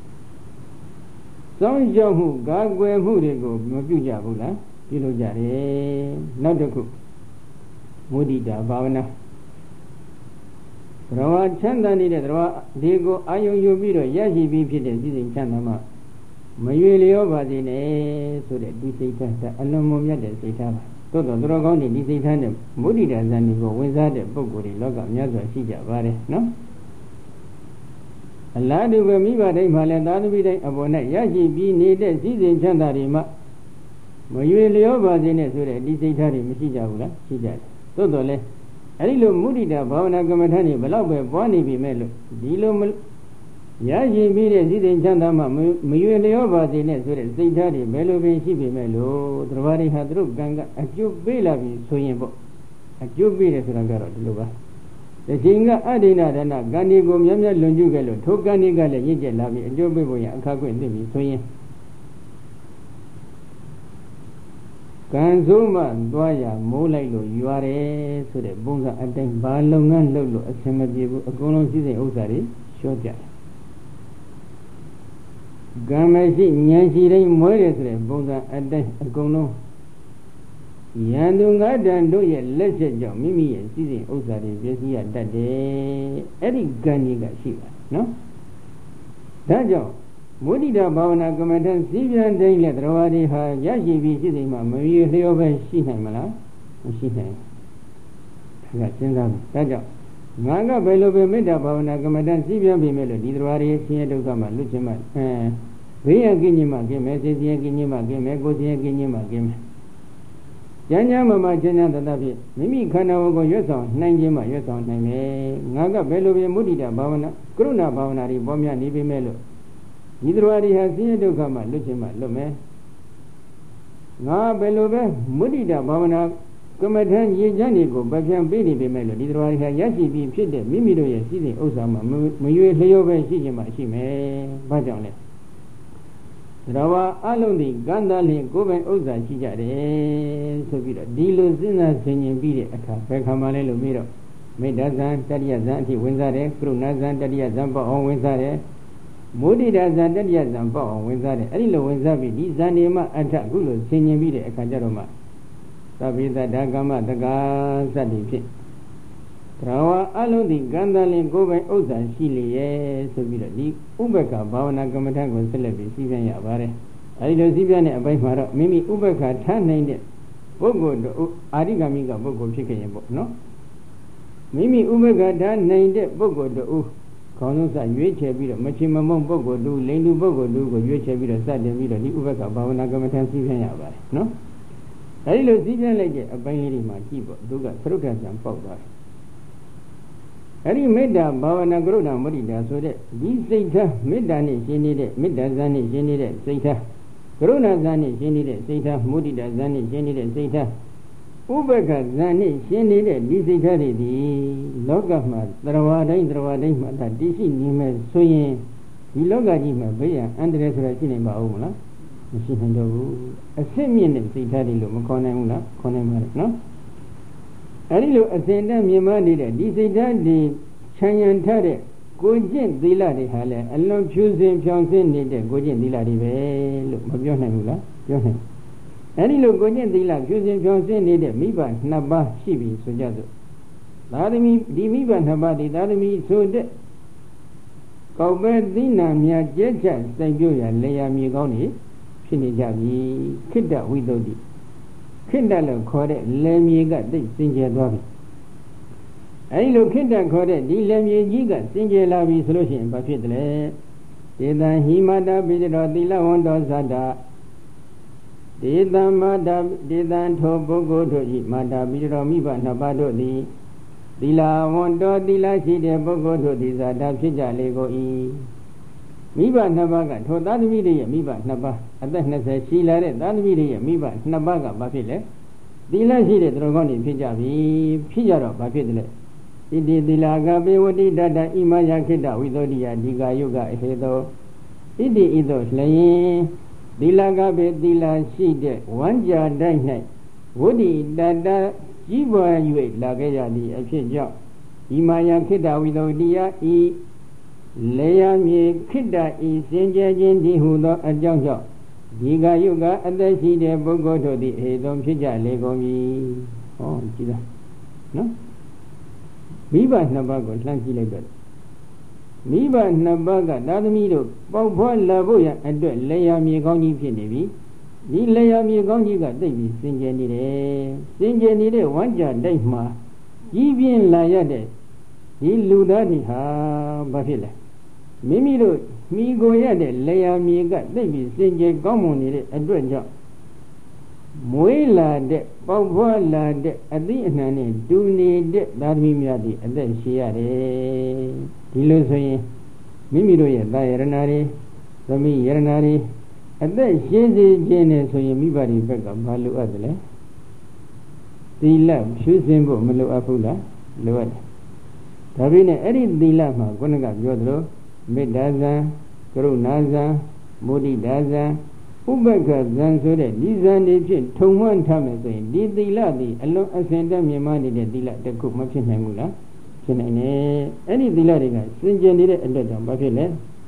စောင့်ကြောက်မှုကာကွယ်မှုတွေကိုမပြုကြဘူးလားပြုလုပ်ကြတယ်နောက်တစ်ခုမုဒိတာဘာဝနာဘဝချမ်းသာနေတဲ့ဘဝဒီကိုအာယုံယူပြီးတော့ရရှိပြီးဖြစ်တဲ့စိစိမ်ချမ်းသာမှမရွေလျောပါစေနဲ့ဆိုတဲ့ဒီစိတ်ဓာတ်အလွန်မွန်မြတ်တဲ့စိတ်ဓာတ်ပါသို့တော်သူတော်ကောင်းတွေဒီစိတ်ဓာတ်နဲ့မုဒိတာဇန်ကိုဝင်စားတဲ့ပုဂ္ဂိုလ်တွေလောကများစွာရှိကြပါတယ်နော်အလားတူပဲမိဘတိုင်းမှာလည်းသာသမီတိုင်းအပေါ်၌ရရှိပြီးနေတဲ့စည်းစိမ်ချမ်းသာတွေမှမရွေလျောပါစေနဲ့ဆိုတဲ့ဒီစိတ်ဓာတ်တွေမရှိကြဘူးလားရှိကြတယ်သို့တော်လည်းအဲဒီလိုမုဒိတာဘာဝနာကမ္မထာတွေဘလောက်ပဲပွားနေပြီမဲ့လို့ဒီလိုရရှိပြီးတဲ့စည်းစိမ်ချမ်းသာမှမရွေလျောပါစေနဲ့ဆိုတဲ့စိတ်ဓာတ်တွေဘယ်လိုပင်ရှိပြီမဲ့လို့တရားတွေဟာသူတို့ကံကအကျိုးပေးလာပြီဆိုရင်ပေါ့အကျိုးပေးတယ်ဆိုတာကတော့ဒီလိုပါတခြင်းကအဒိဏဒါနကံဒီကိုမြတ်မြတ်လွန်ကျူးခဲ့လို့ထိုကံဒီကလည်းရင့်ကျက်လာပြီးအကျိုးပေးဖို့ရအခါခွင့်သိပြီဆိုရင်ကံဆိုးမှသွားရမိုးလိုက်လို့ယူရတယ်ဆိုတဲ့ပုံစံအတိုင်းဘာလုပ်ငန်းလုပ်လို့အဆင်မပြေဘူးအကုန်လုံးစည်းစိမ်ဥစ္စာတွေလျှော့ကြတယ်ကံမရှိဉာဏ်ရှိတိုင်းမွဲတယ်ဆိုတဲ့ပုံစံအတိုင်းအကုန်လုံးယန္တုငါတန်တို့ရဲ့လက်ချက်ကြောင့်မိမိရဲ့စည်းစိမ်ဥစ္စာတွေပျက်စီးရတတ်တယ်အဲ့ဒီကံကြီးကရှိပါနော်ဒါကြောင့်မုဒိတာဘာဝနာကမ္မထစီးပြန်တိုင်းလက်တော်တွေဟာရရှိပြီးစည်းစိမ်မှာမမြည်လျောပဲရှိနိုင်မလားမရှိနိုင်ဘူးဒါကစဉ်းစားမယ်ဒါကြောင့်ငါကဘယ်လိုပဲမေတ္တာဘာဝနာကမ္မထစီးပြန်ပြီမဲ့လို့ဒီတော်တွေဆင်းရဲဒုက္ခမှာလွတ်ခြင်းမှဘေးရကင်းခြင်းမှကင်းမယ်စိတ်ဆင်းရဲကင်းခြင်းမှကင်းမယ်ကိုယ်ဆင်းရဲကင်းခြင်းမှကင်းမယ်ကျမ်းကျမ်းမှာကျမ်းကျမ်းတတ်ဖြင့်မိမိခန္ဓာကိုယ်ကိုရွတ်ဆောင်နိုင်ခြင်းမှရွတ်ဆောင်နိုင်မယ်ငါကဘယ်လိုပဲမုဒိတာဘာဝနာကရုဏာဘာဝနာတွေပေါ်များနေပြီမဲ့လို့ဒီတရားတွေဟာဆင်းရဲဒုက္ခမှလွတ်ခြင်းမှလွတ်မယ်ငါဘယ်လိုပဲမုဒိတာဘာဝနာကမ္မထရေချမ်းတွေကိုဗပြန်ပေးနေပြီမဲ့လို့ဒီတရားတွေဟာရရှိပြီးဖြစ်တဲ့မိမိတို့ရဲ့စည်းစိမ်ဥစ္စာမှမရွေလျောပဲရှိခြင်းမှရှိမယ်ဘာကြောင့်လဲတော်ဝါအလုံးဒီကန္တာလင်ကိုယ်ပိုင်ဥစ္စာရှိကြတယ်ဆိုပြီးတော့ဒီလိုစဉ်းစားဆင်ခြင်ပြီးတဲ့အခါဘယ်ခါမှလဲလို့ပြီးတော့မေတ္တာဇံတတိယဇံအထိဝင်စားတယ်ကရုဏာဇံတတိယဇံပေါ့အောင်ဝင်စားတယ်မုဒိတာဇံတတိယဇံပေါ့အောင်ဝင်စားတယ်အဲ့ဒီလိုဝင်စားပြီးဒီဇံနေမှအထအခုလိုဆင်ခြင်ပြီးတဲ့အခါကျတော့မှသဗ္ဗေသတ္တကမ္မတက္ကသတ္တိဖြစ်တော်ဝါအလုံးဒီကန္တာလင်ကိုယ်ပိုင်ဥစ္စာရှိလျက်ဆိုပြီးတော့ဒီဥပ္ပခဘာဝနာကမ္မထကိုဆက်လက်ပြီးစီးပြန်ရပါတယ်အဲဒီလိုစီးပြန်တဲ့အပိုင်းမှာတော့မိမိဥပ္ပခထားနိုင်တဲ့ပုဂ္ဂိုလ်တို့အာရိကမိကပုဂ္ဂိုလ်ဖြစ်ခဲ့ရင်ပေါ့နော်မိမိဥပ္ပခထားနိုင်တဲ့ပုဂ္ဂိုလ်တို့ခေါင်းဆုံးစရွေးချယ်ပြီးတော့မချင်မမုံပုဂ္ဂိုလ်တို့လိန်လူပုဂ္ဂိုလ်တို့ကိုရွေးချယ်ပြီးတော့စတင်ပြီးတော့ဒီဥပ္ပခဘာဝနာကမ္မထစီးပြန်ရပါတယ်နော်အဲဒီလိုစီးပြန်လိုက်တဲ့အပိုင်းလေးတွေမှာကြည့်ပေါ့သူကသရုပ်ထံပြန်ပေါက်သွားတယ်အဲ့ဒီမေတ္တာဘာဝနာကရုဏာမုဒိတာဆိုတဲ့ဒီစိတ်ထားမေတ္တာနဲ့ရှင်းနေတဲ့မေတ္တာဇာနဲ့ရှင်းနေတဲ့စိတ်ထားကရုဏာဇာနဲ့ရှင်းနေတဲ့စိတ်ထားမုဒိတာဇာနဲ့ရှင်းနေတဲ့စိတ်ထားဥပ္ပခဇာနဲ့ရှင်းနေတဲ့ဒီစိတ်ထားတွေဒီလောကမှာတရားဝတိုင်းမှာတည်ရှိနေမယ်ဆိုရင်ဒီလောကကြီးမှာဘေးရန်အန္တရာယ်ဆိုတာရှိနေပါဦးမလားမရှိနိုင်တော့ဘူးအစစ်မြင့်တဲ့စိတ်ဓာတ်တွေလို့မခေါ်နိုင်ဘူးလားခေါ်နိုင်ပါတယ်နော်အဲဒီလိုအစဉ်တည်းမြင်မှနေတဲ့ဒီစိတ်ဓာတ်တွေခြံရံထားတဲ့ကိုကျင့်သီလတွေဟာလည်းအလွန်ဖြူစင်ဖြောင်စင်နေတဲ့ကိုကျင့်သီလတွေပဲလို့မပြောနိုင်ဘူးလားပြောနိုင်အဲဒီလိုကိုကျင့်သီလဖြူစင်ဖြောင်စင်နေတဲ့မိဘနှစ်ပါးရှိပြီဆိုကြစို့သာသမီဒီမိဘနှစ်ပါးဒီသာသမီဆိုတဲ့ကောက်ပဲသီနာမြတ်ကျက်ချစိုက်ပြို့ရလေယာမြေကောင်းနေဖြစ်နေကြပြီခိတ္တဝိသုဒ္ဓိခိတ္တလို့ခေါ်တဲ့လေမြေကသိစင်ကြယ်သွားပြီအဲဒီလိုခိတ္တခေါ်တဲ့ဒီလေမြေကြီးကစင်ကြယ်လာပြီဆိုလို့ရှိရင်ဘာဖြစ်တယ်လဲဒေသဟိမတာပိတောသီလဝန္တောသတ္တဒေသမာတာဒေသံထောပုဂ္ဂိုလ်တို့ဤမာတာပိတောမိဘနှစ်ပါးတို့သည်သီလဝန္တောသီလရှိတဲ့ပုဂ္ဂိုလ်တို့သည်ဇာတာဖြစ်ကြလေကုန်၏မိဘနှစ်ပါးကထိုသားသမီးတွေရဲ့မိဘနှစ်ပါးအသက်20ရှိလာတဲ့သားသမီးတွေရဲ့မိဘနှစ်ပါးကဘာဖြစ်လဲသီလရှိတဲ့သူတော်ကောင်းတွေဖြစ်ကြပြီဖြစ်ကြတော့ဘာဖြစ်တယ်လဲဣတိသီလကပေဝတိတတဣမယခိတဝိသောတိယဒီကာယုကအဟေသောဣတိဣသောလျင်သီလကပေသီလရှိတဲ့ဝမ်းကြာတိုက်၌ဝဋ္ဌိတတကြီးပွား၍လာခဲ့ရသည့်အဖြစ်ကြောင့်ဣမယခိတဝိသောတိယဤလေယာမြေခိတ္တဤစင်ကြယ်ခြင်းဒီဟုသောအကြောင်းကြောင့်ဒီကာယုကအသက်ရှိတဲ့ပုဂ္ဂိုလ်တို့သည်ဟေသောဖြစ်ကြလေကုန်ပြီဟောကြည့်လားနော်မိဘနှစ်ပါးကိုလှမ်းကြည့်လိုက်တော့မိဘနှစ်ပါးကသာသမီတို့ပေါက်ဖွားလာဖို့ရအတွက်လေယာမြေကောင်းကြီးဖြစ်နေပြီဒီလေယာမြေကောင်းကြီးကသိပြီးစင်ကြယ်နေတယ်စင်ကြယ်နေတဲ့ဝမ်းကြတိုက်မှာကြီးပြင်းလာရတဲ့ဒီလူသားတွေဟာဘာဖြစ်လဲမိမိတို့မိကိုရတဲ့လေယာမြေကသိပြီးစင်ကြယ်ကောင်းမွန်နေတဲ့အတွက်ကြောင့်မွေးလာတဲ့ပေါက်ဖွားလာတဲ့အသည့်အနှံနဲ့တူနေတဲ့သာသမီများသည်အသက်ရှိရတယ်ဒီလိုဆိုရင်မိမိတို့ရဲ့သာယရဏတွေသမီးယရဏတွေအသက်ရှိစေခြင်းနဲ့ဆိုရင်မိဘတွေဘက်ကဘာလိုအပ်တယ်လဲသီလဖြူစင်ဖို့မလိုအပ်ဘူးလားလိုအပ်တယ်ဒါပေမဲ့အဲ့ဒီသီလမှာခုနကပြောသလိုမေတ္တာဇံကရုဏာဇံမုဒိတာဇံဥပ္ပက္ခဇံဆိုတဲ့ဒီဇံတွေဖြင့်ထုံမှန်းထားမယ်ဆိုရင်ဒီသီလသည်အလွန်အစင်တတ်မြင်မှနေတဲ့သီလတစ်ခုမဖြစ်နိုင်ဘူးလားဖြစ်နိုင်တယ်အဲ့ဒီသီလတွေကစင်ကြယ်နေတဲ့အတွက်ကြောင့်ဘာဖြစ်လဲ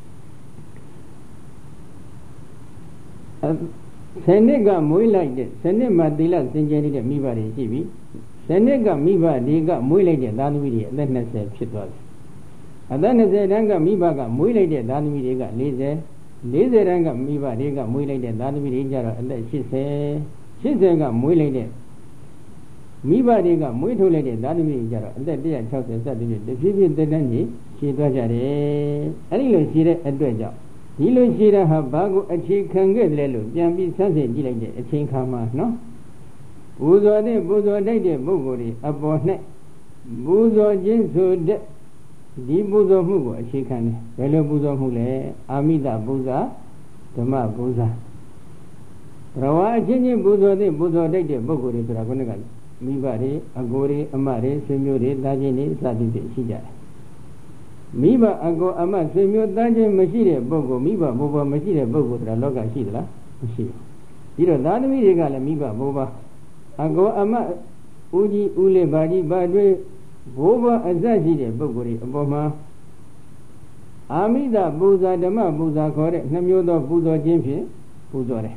ဆယ်နှစ်ကမွေးလိုက်တဲ့ဆယ်နှစ်မှာသီလစင်ကြယ်နေတဲ့မိဘတွေရှိပြီဆယ်နှစ်ကမိဘတွေကမွေးလိုက်တဲ့သားသမီးတွေအသက်20ဖြစ်သွားပြီအသက်20တန်းကမိဘကမွေးလိုက်တဲ့သားသမီးတွေက40တန်းကမိဘတွေကမွေးလိုက်တဲ့သားသမီးတွေကြတော့အသက်80ကမွေးလိုက်တဲ့မိဘတွေကမွေးထုတ်လိုက်တဲ့သားသမီးတွေကြတော့အသက်160စသဖြင့်တဖြည်းဖြည်းတက်တန်းကြီးရှည်သွားကြတယ်အဲဒီလိုရှည်တဲ့အတွက်ကြောင့်ဒီလိုရှည်တာဟာဘာကိုအခြေခံခဲ့တယ်လို့ပြန်ပြီးဆန်းစစ်ကြည့်လိုက်တဲ့အချိန်ခါမှာနော်ပူဇော်တဲ့ပူဇော်တိုက်တဲ့ပုဂ္ဂိုလ်တွေအပေါ်၌ပူဇော်ခြင်းဆိုတဲ့ဒီပူဇော်မှုကိုအခြေခံတယ်ဘယ်လိုပူဇော်မှုလဲအာမိတပူဇာဓမ္မပူဇာဘဝအချင်းချင်းပူဇော်တဲ့ပူဇော်တိုက်တဲ့ပုဂ္ဂိုလ်တွေဆိုတာခုနကမိဘတွေအကိုတွေအမတွေဆွေမျိုးတွေသားချင်းတွေစသည်ဖြင့်ရှိကြတယ်မိဘအကိုအမဆွေမျိုးသားချင်းမရှိတဲ့ပုဂ္ဂိုလ်မိဘဘိုးဘမရှိတဲ့ပုဂ္ဂိုလ်ဆိုတာလောကရှိသလားမရှိဘူးဒီတော့သားသမီးတွေကလည်းမိဘဘိုးဘအကိုအမဦးကြီးဦးလေးဘာကြီးဘာတွေဘိုးဘအစရှိတဲ့ပုဂ္ဂိုလ်တွေအပေါ်မှာအာမိတပူဇာဓမ္မပူဇာခေါ်တဲ့နှမျိုးသောပူဇော်ခြင်းဖြင့်ပူဇော်တယ်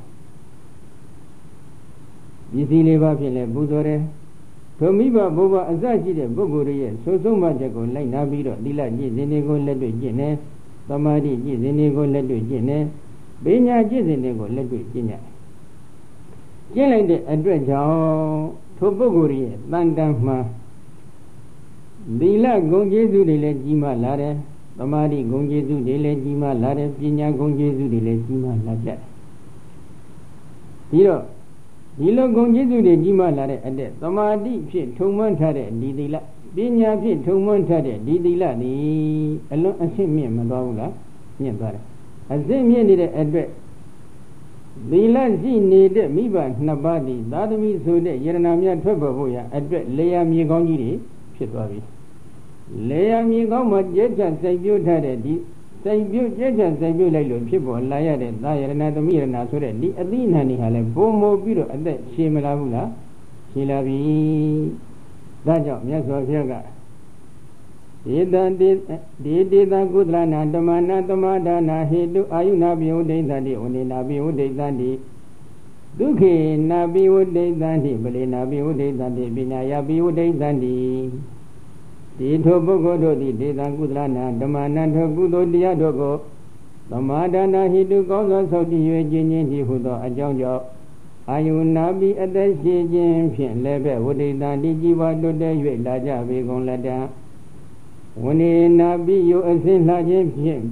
ပစ္စည်းလေးပါးဖြင့်လည်းပူဇော်တယ်ထိုမိဘဘိုးဘအစရှိတဲ့ပုဂ္ဂိုလ်တွေရဲ့ဆိုဆုံးမချက်ကိုလိုက်နာပြီးတော့သီလကျင့်စဉ်တွေကိုလက်တွေ့ကျင့်တယ်သမာဓိကျင့်စဉ်တွေကိုလက်တွေ့ကျင့်တယ်ပညာကျင့်စဉ်တွေကိုလက်တွေ့ကျင့်ကြတယ်ကျင့်လိုက်တဲ့အတွက်ကြောင့်ထိုပုဂ္ဂိုလ်ရဲ့တန်တမ်းမှာသီလဂုဏ်ကျေးဇူးတွေလည်းကြီးမားလာတယ်သမာဓိဂုဏ်ကျေးဇူးတွေလည်းကြီးမားလာတယ်ပညာဂုဏ်ကျေးဇူးတွေလည်းကြီးမားလာကြတယ်ပြီးတော့ဒီလိုဂုဏ်ကျေးဇူးတွေကြီးမားလာတဲ့အတဲ့သမာဓိဖြင့်ထုံမှန်းထားတဲ့ဒီသီလပညာဖြင့်ထုံမှန်းထားတဲ့ဒီသီလသည်အလွန်အဆင့်မြင့်မသွားဘူးလားမြင့်သွားတယ်အဆင့်မြင့်နေတဲ့အတွက်သီလရှိနေတဲ့မိဘနှစ်ပါးသည်သာသမီဆိုတဲ့ယရဏများထွက်ပေါ်ဖို့ရအတွက်လေယာမြေကောင်းကြီးတွေဖြစ်သွားပြီလေယာမြေကောင်းမှာကျက်ချစိုက်ပြိုးထားတဲ့ဒီစိတ်ပြုတ်ကြက်ကြစိတ်ပြုတ်လိုက်လို့ဖြစ်ပေါ်လာရတဲ့သာယရဏသမီးရဏဆိုတဲ့ဒီအသိဉာဏ်တွေဟာလည်းဘုံမို့ပြီးတော့အသက်ရှည်မလာဘူးလားရှည်လာပြီဒါကြောင့်မြတ်စွာဘုရားကဧတံဒီတေတံကုသလနာဓမ္မနာသမာဒါနာဟေတုအာယုနာပိဝဒိဋ္ဌတိဝနေနာပိဝဒိဋ္ဌတိဒုက္ခေနာပိဝဒိဋ္ဌတိပလေနာပိဝဒိဋ္ဌတိပညာယပိဝဒိဋ္ဌတိဒီထိုပုဂ္ဂိုလ်တို့သည်ဒေသံကုသလနာဓမ္မနာထောကုသိုလ်တရားတို့ကိုသမာဒါနာဟိတုကောင်းစွာဆောက်တည်၍ကျင့်ခြင်းဒီဟုသောအကြောင်းကြောင့်အာယုနာပိအသက်ရှိခြင်းဖြင့်လည်းပဲဝဒိဋ္ဌတိကြည်ပါတိုးတက်၍လာကြပေကုန်လက်တံဝနေနာပိယုအစင်းလှခြင်းဖြင့်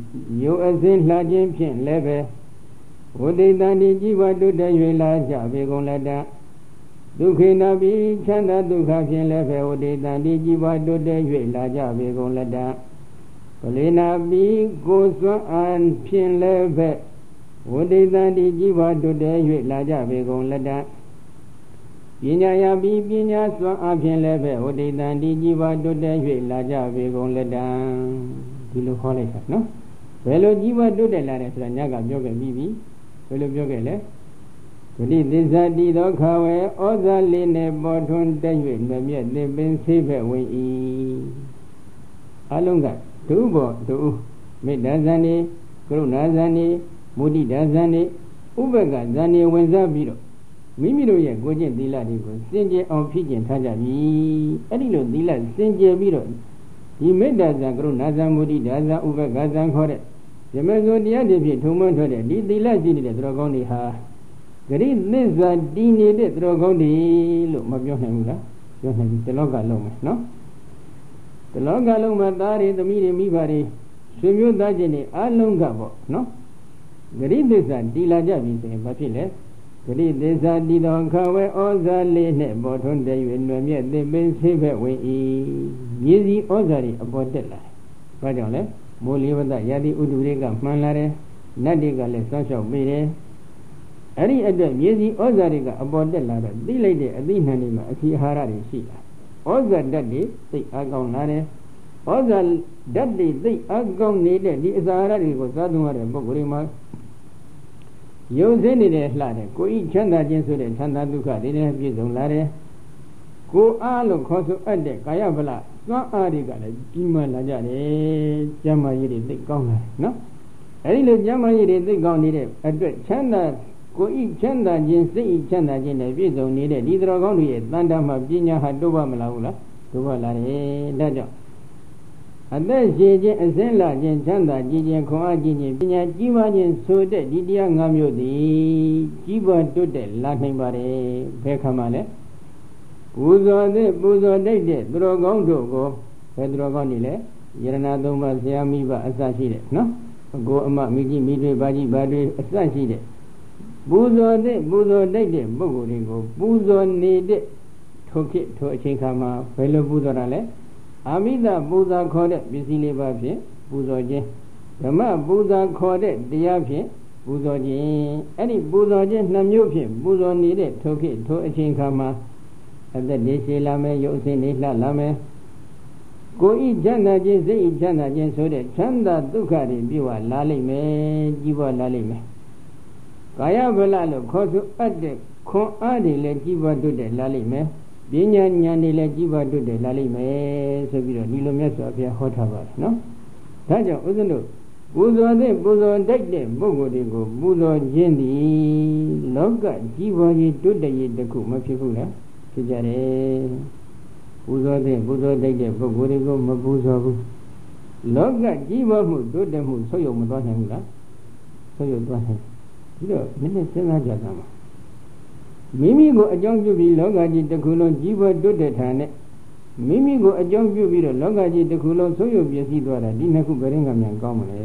လည်းပဲဝဒိဋ္ဌတိကြည်ပါတိုးတက်၍လာကြပေကုန်လက်တံဒုက္ခေနာပိချမ်းသာဒုက္ခဖြင့်လည်းပဲဝဒိဋ္ဌတိကြည်ပါတိုးတက်၍လာကြပေကုန်လက်တံပလေနာပိကိုယ်စွမ်းအားဖြင့်လည်းပဲဝဒိဋ္ဌတိကြည်ပါတိုးတက်၍လာကြပေကုန်လက်တံပညာယပိပညာစွမ်းအားဖြင့်လည်းပဲဝဒိဋ္ဌတိကြည်ပါတိုးတက်၍လာကြပေကုန်လက်တံဒီလိုခေါ်လိုက်တာနော်ဘယ်လိုကြည်ပါတိုးတက်လာတယ်ဆိုတာညကပြောခဲ့ပြီးပြီဘယ်လိုပြောခဲ့လဲဂတိသစ္စာတိသောခဝေဩဇာလေးနဲ့ပေါ်ထွန်းတက်၍မမြတ်သင်ပင်ဆေးဘက်ဝင်၏အလုံးကဒုဘောဒုမေတ္တာဇန်နေကရုဏာဇန်နေမုဒိတာဇန်နေဥပက္ခဇန်နေဝင်စားပြီးတော့မိမိတို့ရဲ့ကိုယ်ကျင့်သီလတွေကိုစင်ကြယ်အောင်ဖြည့်ကျင့်ထားကြပြီအဲ့ဒီလိုသီလစင်ကြယ်ပြီးတော့ဒီမေတ္တာဇန်ကရုဏာဇန်မုဒိတာဇန်ဥပက္ခဇန်ခေါ်တဲ့ယမဇုတရားတွေဖြင့်ထုံမွန်းထွက်တဲ့ဒီသီလရှိနေတဲ့သူတော်ကောင်းတွေဟာဂရိသစ္စာတည်နေတဲ့သူတော်ကောင်းတွေလို့မပြောနိုင်ဘူးလားပြောနိုင်ပြီတလောကလုံးမယ်နော်တလောကလုံးမှာသားတွေသမီးတွေမိဘတွေဆွေမျိုးသားချင်းတွေအလုံးကပေါ့နော်ဂရိသစ္စာတည်လာကြပြီဆိုရင်ဘာဖြစ်လဲဂရိသစ္စာတည်တော်ခဝဲဩဇာလေးနဲ့ပေါ်ထွန်းတဲ့၍နွယ်မြက်သင်ပင်ဆေးဘက်ဝင်၏မြေစီဩဇာတွေအပေါ်တက်လာတယ်ဘာကြောင့်လဲမိုးလေဝသရာသီဥတုတွေကမှန်လာတယ်နတ်တွေကလည်းစောင့်ရှောက်ပေးတယ်အဲ့ဒီအတွက်မြေစီဩဇာတွေကအပေါ်တက်လာတော့သိလိုက်တဲ့အသိဉာဏ်တွေမှာအစီအာဟာရတွေရှိလာဩဇာဓာတ်တွေသိအားကောင်းလာတယ်ဩဇာဓာတ်တွေသိအားကောင်းနေတဲ့ဒီအစာအာဟာရတွေကိုစားသုံးရတဲ့ပုဂ္ဂိုလ်တွေမှာယုံစင်းနေတဲ့လှတဲ့ကိုယ်ဤချမ်းသာခြင်းဆိုတဲ့ချမ်းသာဒုက္ခတွေနဲ့ပြည့်စုံလာတယ်ကိုယ်အားလို့ခေါ်ဆိုအပ်တဲ့ကာယဗလသွမ်းအားတွေကလည်းကြီးမားလာကြတယ်ကျမ်းမာရေးတွေသိကောင်းလာတယ်နော်အဲ့ဒီလိုကျမ်းမာရေးတွေသိကောင်းနေတဲ့အတွက်ချမ်းသာကိုယ်ဤချမ်းသာခြင်းစိတ်ဤချမ်းသာခြင်းနဲ့ပြည့်စုံနေတဲ့ဒီတော်ကောင်းတွေရဲ့တန်တာမှာပညာဟာတိုးပါမလားဘူးလားတိုးပါလာတယ်ဒါကြောင့်အသက်ရှင်ခြင်းအစင်းလာခြင်းချမ်းသာခြင်းခွန်အားခြင်းပညာကြီးပွားခြင်းဆိုတဲ့ဒီတရား၅မျိုးသည်ကြီးပွားတိုးတက်လာနိုင်ပါတယ်ဘယ်ခါမှလဲပူဇော်တဲ့ပူဇော်တတ်တဲ့သူတော်ကောင်းတို့ကိုဘယ်သူတော်ကောင်းနေလဲယရဏသုံးပါးဆရာမိဘအစရှိတဲ့နော်အကိုအမမိကြီးမိတွေဘာကြီးဘာတွေအစရှိတဲ့ပူဇော်တဲ့ပူဇော်တတ်တဲ့ပုဂ္ဂိုလ်တွေကိုပူဇော်နေတဲ့ထိုခေတ်ထိုအချိန်ခါမှာဘယ်လိုပူဇော်တာလဲအာမိတပူဇာခေါ်တဲ့ပစ္စည်းလေးပါဖြင့်ပူဇော်ခြင်းဓမ္မပူဇာခေါ်တဲ့တရားဖြင့်ပူဇော်ခြင်းအဲ့ဒီပူဇော်ခြင်းနှစ်မျိုးဖြင့်ပူဇော်နေတဲ့ထိုခေတ်ထိုအချိန်ခါမှာအသက်နေရှိလာမယ်ရုပ်ဆင်းနေလှလာမယ်ကိုယ်ဤချမ်းသာခြင်းစိတ်ဤချမ်းသာခြင်းဆိုတဲ့ချမ်းသာဒုက္ခတွေပြေဝလာလိမ့်မယ်ကြီးပွားလာလိမ့်မယ်ကာယဗလလို့ခေါ်ဆိုအပ်တဲ့ခွန်အားတွေလည်းကြီးပွားတိုးတက်လာလိမ့်မယ်ပညာဉာဏ်တွေလည်းကြီးပွားတိုးတက်လာလိမ့်မယ်ဆိုပြီးတော့ဒီလိုမြတ်စွာဘုရားဟောထားပါတယ်နော်ဒါကြောင့်ဥစဉ်တို့ပူဇော်တဲ့ပူဇော်တတ်တဲ့ပုဂ္ဂိုလ်တွေကိုပူဇော်ခြင်းသည်လောကကြီးပွားရေးတိုးတက်ရေးတစ်ခုမဖြစ်ဘူးလားဖြစ်ကြတယ်ပူဇော်တဲ့ပူဇော်တတ်တဲ့ပုဂ္ဂိုလ်တွေကိုမပူဇော်ဘူးလောကကြီးပွားမှုတိုးတက်မှုဆုတ်ယုံမသွားနိုင်ဘူးလားဆုတ်ယုံသွားနိုင်ပြီးတော့နည်းနည်းစဉ်းစားကြတာပါမိမိကိုအကြောင်းပြုပြီးလောကကြီးတစ်ခုလုံးကြီးပွားတိုးတက်တာနဲ့မိမိကိုအကြောင်းပြုပြီးတော့လောကကြီးတစ်ခုလုံးဆုံးယုတ်ပြည့်စည်သွားတာဒီနှစ်ခုဘယ်ရင်ကမြန်ကောင်းမလဲ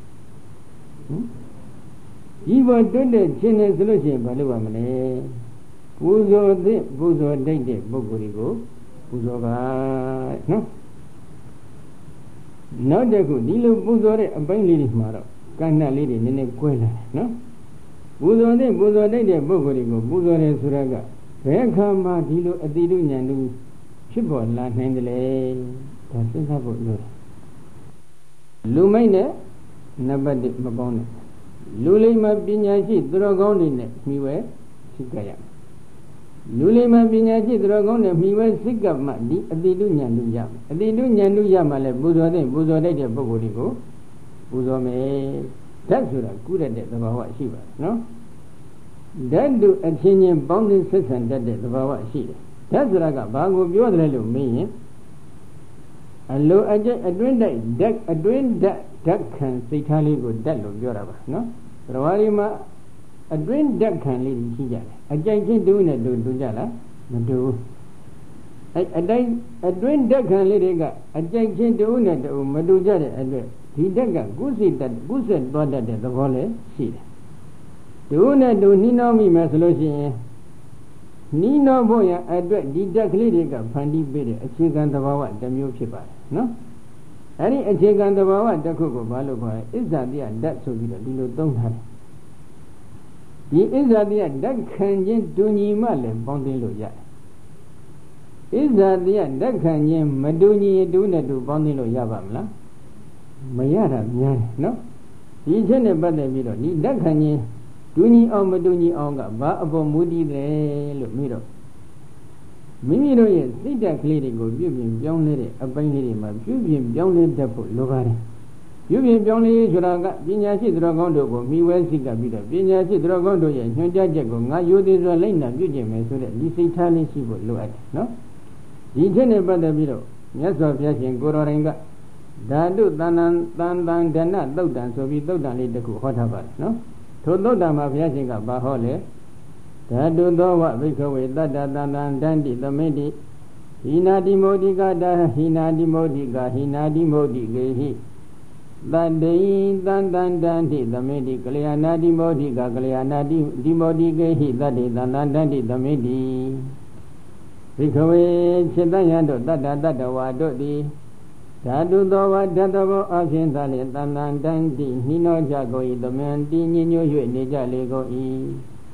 ကြီးပွားတိုးတက်ခြင်းနဲ့ဆိုလို့ရှိရင်ဘာလုပ်ရမလဲပူဇော်တဲ့ပူဇော်တတ်တဲ့ပုဂ္ဂိုလ်တွေကိုပူဇော်ပါနော်နောက်တစ်ခုဒီလိုပူဇော်တဲ့အပိုင်းလေးတွေမှာတော့ကဏ္ဍလေးတွေနည်းနည်းကွဲလာတယ်နော်ပူဇော်တဲ့ပူဇော်တတ်တဲ့ပုဂ္ဂိုလ်တွေကိုပူဇော်တယ်ဆိုတာကဘယ်အခါမှဒီလိုအတိတုဉာဏ်လူဖြစ်ပေါ်လာနိုင်တယ်လေဒါစဉ်းစားဖို့လိုတယ်လူမိုက်နဲ့ Nabadi Mabone. Lulima Pinyashi, Dragoni, Miwe, Sikaya. Lulima Pinyashi, Dragoni, Miwe, Sikama, Adidunya Nuyam. Adidunya Nuyamale, Buzode, Bogorigo, Buzome, that's what I could at the Bawa Shiva, no? That do a changing bounding system that the Bawa Shiva. That's what I got. Bago, you are the me. A low a doing that can say Tali good that look Yoraba, no? Rawarima a doing that can lead Hijala. A giant doing a do Jala, do. A doing that can lead a giant doing it, Madujala, he dagger, goosey that goose and brother the volley, see. Do not do Nino me, Maslosi. Nino Boya, I dread Didak Lydica, Pandi Biddy, a chicken the Bawa, the Mucipa, no? Any a chicken the Bawa, the Coco Baloba, is that the that so good, you don't have. He is that the that can yet do ni male, Bondilo Yat. Is that the that can yet Maduni do not do Bondilo Yabamla? Mayara, no? He generally but the middle, need that can ye. Duni or Maduni Onga, Ba above Moody the Lumiro. Mimiro is Sita Clerigo, Yubium Young Lady, a Bangiri, my Yubium Young Lady Depo, Lovari. Yubium Young Lady Juraga, Vinyashi Dragondo, Miwell Sika Bida, Vinyashi Dragondo, and Jago, Nayudi Zalena, Yujim, so that this Italian she would look at, no? The general by the middle, yes of Yashin Gororenga, Dadu Danan, Dana, Dodan, so we don't need the Kuhotaba, no? Toda Mafiasinga Bahole, Tadu Dova Vikawe, Dada Dandi, the Medi, Hina di Modiga, Hina di Modiga, Hina di Modiga, Dandi, Dandi, the Medi, Galeana di Modiga, Galeana di Modiga, that is Dandi, the Medi. Vikawe, Chedayando, Dada Wadodi. Tadu Dova Dadavo Asintali, Dandi, Nino Jago, the man, Dino, Neja Lego E.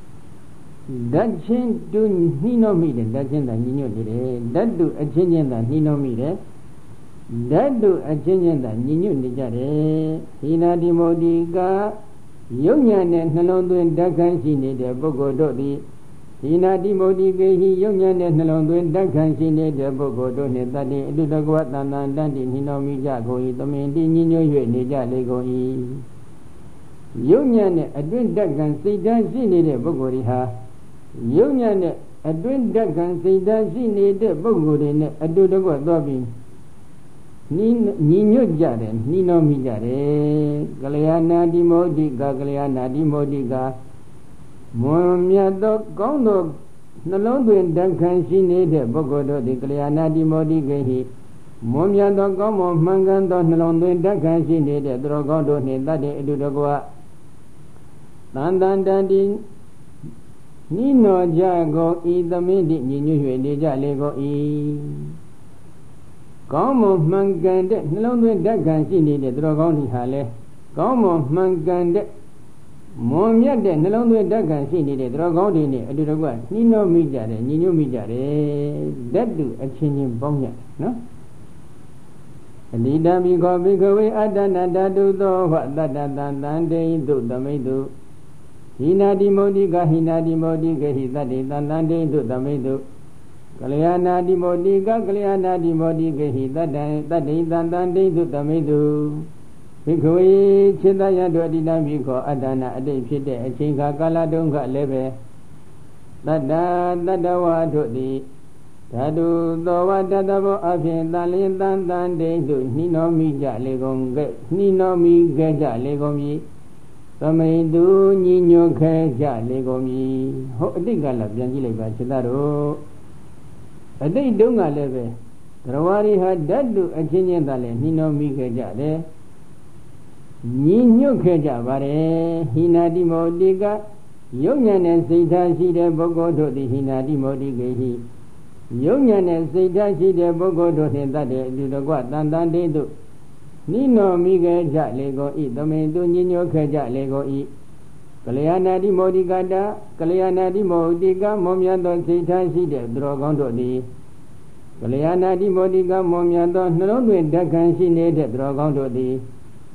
That change do Nino meet, that in the Nino did, that do a change in the Nino meet, that do a change in the Nino Nijare, Hina di Modiga, Yunyan and Nalondo and Dakan Sine, the Bogododi. Hina di Modiga, Yunyan and Nalondo and Dakan Sine, the Bogodoni, that they do the Guatan and Dandi, Nino Mijago, the main Nino Neja Lego E. Yunyan, a twin Dakan, say that Sine, the Bogoriha. Yunyan, a twin Dakan, say that Sine, the Bogodin, a do the Guadobin. Nino Jaren, Nino Mijare, Galeana di Modiga, Galeana di Modiga. Momiado Gondo, Nalondo and Duncan Sine, the Bogodo, the Galeana di Modiga. Momiado Gomo, Mangando, Nalondo and Duncan Sine, the Drogodo, Nedade, Dudogoa. Dandi Nino Jago, E. the Medi, Nino Neja Lego E. Gomo Mangande, Nalondo and Duncan Sine, the Drogoni Hale. Gomo Mangande. Momiade, Nalondo and Dagan, Sini, the Dragoni, a Duraga, Nino Mijare, Nino Mijare, that do a changing bonya, no? And the Dami go big away, Adana, Dadu, what Dadan, they do the Medu. Hina di Modiga, Hina di Modiga, he that is Dande do the Medu. Galeana di Modiga, Galeana di Modiga, he that is Dande do the Medu. Because Chidaya do Dinamico, Adana, a day pit, a chinka galadunga leve. Dadawa do the Tadu, Dova Dadabo, Avian, Dalin, Dan, they do Nino Mija Legong, Nino Migaja Legomi. Some may do Nino Kaja Legomi. Ho, Digala, Bianjile Bachidaro. A day dunga leve. Rawari had that do a chinyan dale, Nino Migaja there. Nino Kajabare, Hina di Modiga, Yunyan and Sita see the Bogodo, the Hina di Modiga. Yunyan and Sita see the Bogodo, that they do the Guatan, they do. Nino Miga Jat Lego eat, the main do Nino Kajat Lego eat. Kaleana di Modigada, Kaleana di Modiga, Momiando Sita see the Drogondo di. Kaleana di Modiga, Momiando, no, when Dakan see the Drogondo di.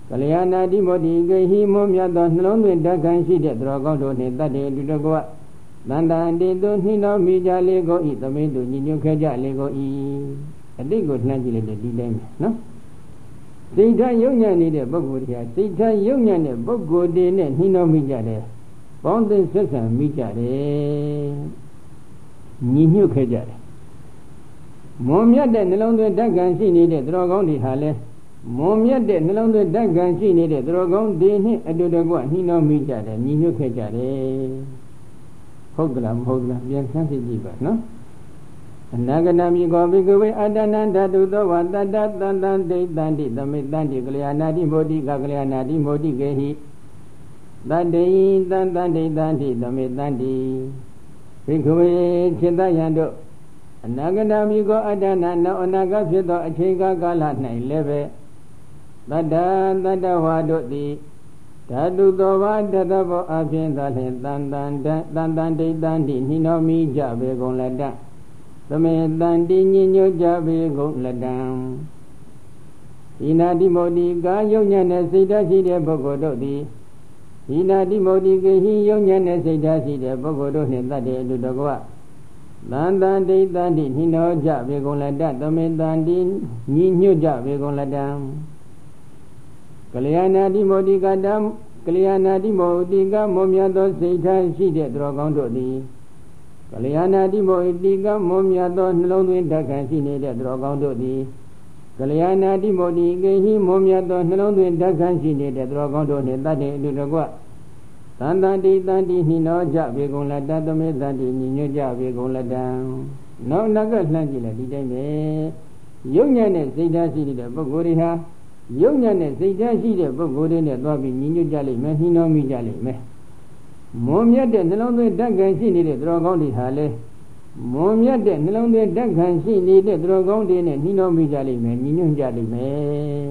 ကလျာဏတိမောတိဂေဟိမွန်မြတ်သောနှလုံးသွင်းဓာတ်ခံရှိတဲ့သူတော်ကောင်းတို့နှင့်တတ်တဲ့အတူတကွတန်တန်တေသူနှိတော်မိကြလေကိုဤသမိန်သူညီညွတ်ခဲ့ကြလေကိုဤအတိတ်ကိုနှမ်းကြည့်လိုက်တဲ့ဒီတိုင်းပဲနော်စိတ်ဓာတ်ယုံညံ့နေတဲ့ပုဂ္ဂိုလ်တွေဟာစိတ်ဓာတ်ယုံညံ့တဲ့ပုဂ္ဂိုလ်တွေနဲ့နှိတော်မိကြတယ်ပေါင်းသင်းဆက်ဆံမိကြတယ်ညီညွတ်ခဲ့ကြတယ်မွန်မြတ်တဲ့နှလုံးသွင်းဓာတ်ခံရှိနေတဲ့သူတော်ကောင်းတွေဟာလဲမွန်မြတ်တဲ့နှလုံးသွင်းဓာတ်ခံရှိနေတဲ့သူတော်ကောင်းတွေနှင့်အတူတကွနှိတော်မိကြတယ်ညီညွတ်ခဲ့ကြတယ်ဟုတ်ကလားမဟုတ်လားပြန်ဆန်းစစ်ကြည့်ပါနော်အနာဂတမိကောဘိကဝေအတ္တနန္ဓတုသောဝတ္တတတန်တံဒိဋ္ဌန္တိသမိတ္တန္တိကလျာဏတိမောတိကကလျာဏတိမောတိကေဟိတတ္တိတန်တံဒိဋ္ဌန္တိသမိတ္တန္တိဘိကဝေจิตယံတို့အနာဂတမိကောအတ္တနာနောအနာဂတ်ဖြစ်သောအချိန်ကာလ၌လည်းပဲတတ္တတတ္တဝါတို့သည်ဓာတုသောဘာတတဘောအဖြစ်သာလျှင်တန်တန်ဒိဋ္ဌန္တိနှိနောမိကြပေကုန်လတ္တသမေတန်တိညညွတ်ကြပေကုန်လတ္တံဤနာတိမောတိကာယုံညံ့တဲ့စိတ်ဓာတ်ရှိတဲ့ပုဂ္ဂိုလ်တို့သည်ဤနာတိမောတိကေဟိယုံညံ့တဲ့စိတ်ဓာတ်ရှိတဲ့ပုဂ္ဂိုလ်တို့နှင့်တတ်တဲ့အတူတကွတန်တန်ဒိဋ္ဌန္တိနှိနောကြပေကုန်လတ္တသမေတန်တိညညွတ်ကြပေကုန်လတ္တံကလျာဏတိမောတိကတံကလျာဏတိမောတိကမောမြတ်သောစိတ်ဓာတ်ရှိတဲ့သူတော်ကောင်းတို့သည်ကလျာဏတိမောတိကမောမြတ်သောနှလုံးသွင်းဓာတ်ခံရှိနေတဲ့သူတော်ကောင်းတို့သည်ကလျာဏတိမောတိကေဟိမောမြတ်သောနှလုံးသွင်းဓာတ်ခံရှိနေတဲ့သူတော်ကောင်းတို့နှင့်တတ်တဲ့အတူတကွသန္တန္တိတန္တိနှိနောကြပေကုန်လတ္တသမေတန္တိညီညွတ်ကြပေကုန်လတ္တနောက်နောက်ကလှမ်းကြည့်လိုက်ဒီတိုင်းပဲယုံညံ့တဲ့စိတ်ဓာတ်ရှိတဲ့ပုဂ္ဂိုလ်တွေဟာယုံညံ့တဲ့စိတ်ဓာတ်ရှိတဲ့ပုဂ္ဂိုလ်တွေနဲ့သွားပြီးညီညွတ်ကြလိမ့်မယ်နှိနောမိကြလိမ့်မယ်မွန်မြတ်တဲ့နှလုံးသွင်းဓာတ်ခံရှိနေတဲ့သူတော်ကောင်းတွေဟာလေမွန်မြတ်တဲ့နှလုံးသွင်းဓာတ်ခံရှိနေတဲ့သူတော်ကောင်းတွေနဲ့နှိနောမိကြလိမ့်မယ်ညီညွတ်ကြလိမ့်မယ်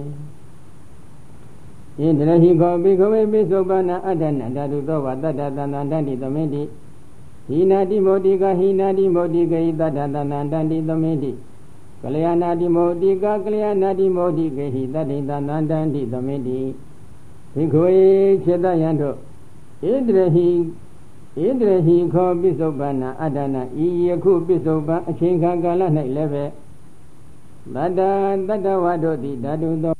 ဣန္ဒြဟိခောပိခဝေပိစုပ္ပနာအတ္တနဓာတုသောဝတ္တတတန္တန္တတိသမိတိဟိနာတိမောတိကဟိနာတိမောတိကေတတ္တတန္တန္တိသမိတိကလျာဏတိမောတိကကလျာဏတိမောတိကေဟိတတ္တိတန္တန္တိသမိတိဘိက္ခဝေခြေတယံတို့ဣန္ဒြဟိခောပိစုပ္ပနာအတ္တနာဤယခုပိစုပ္ပအချိန်ကာလ၌လည်းပဲတတ္တဝါတို့သည်ဓာတုသော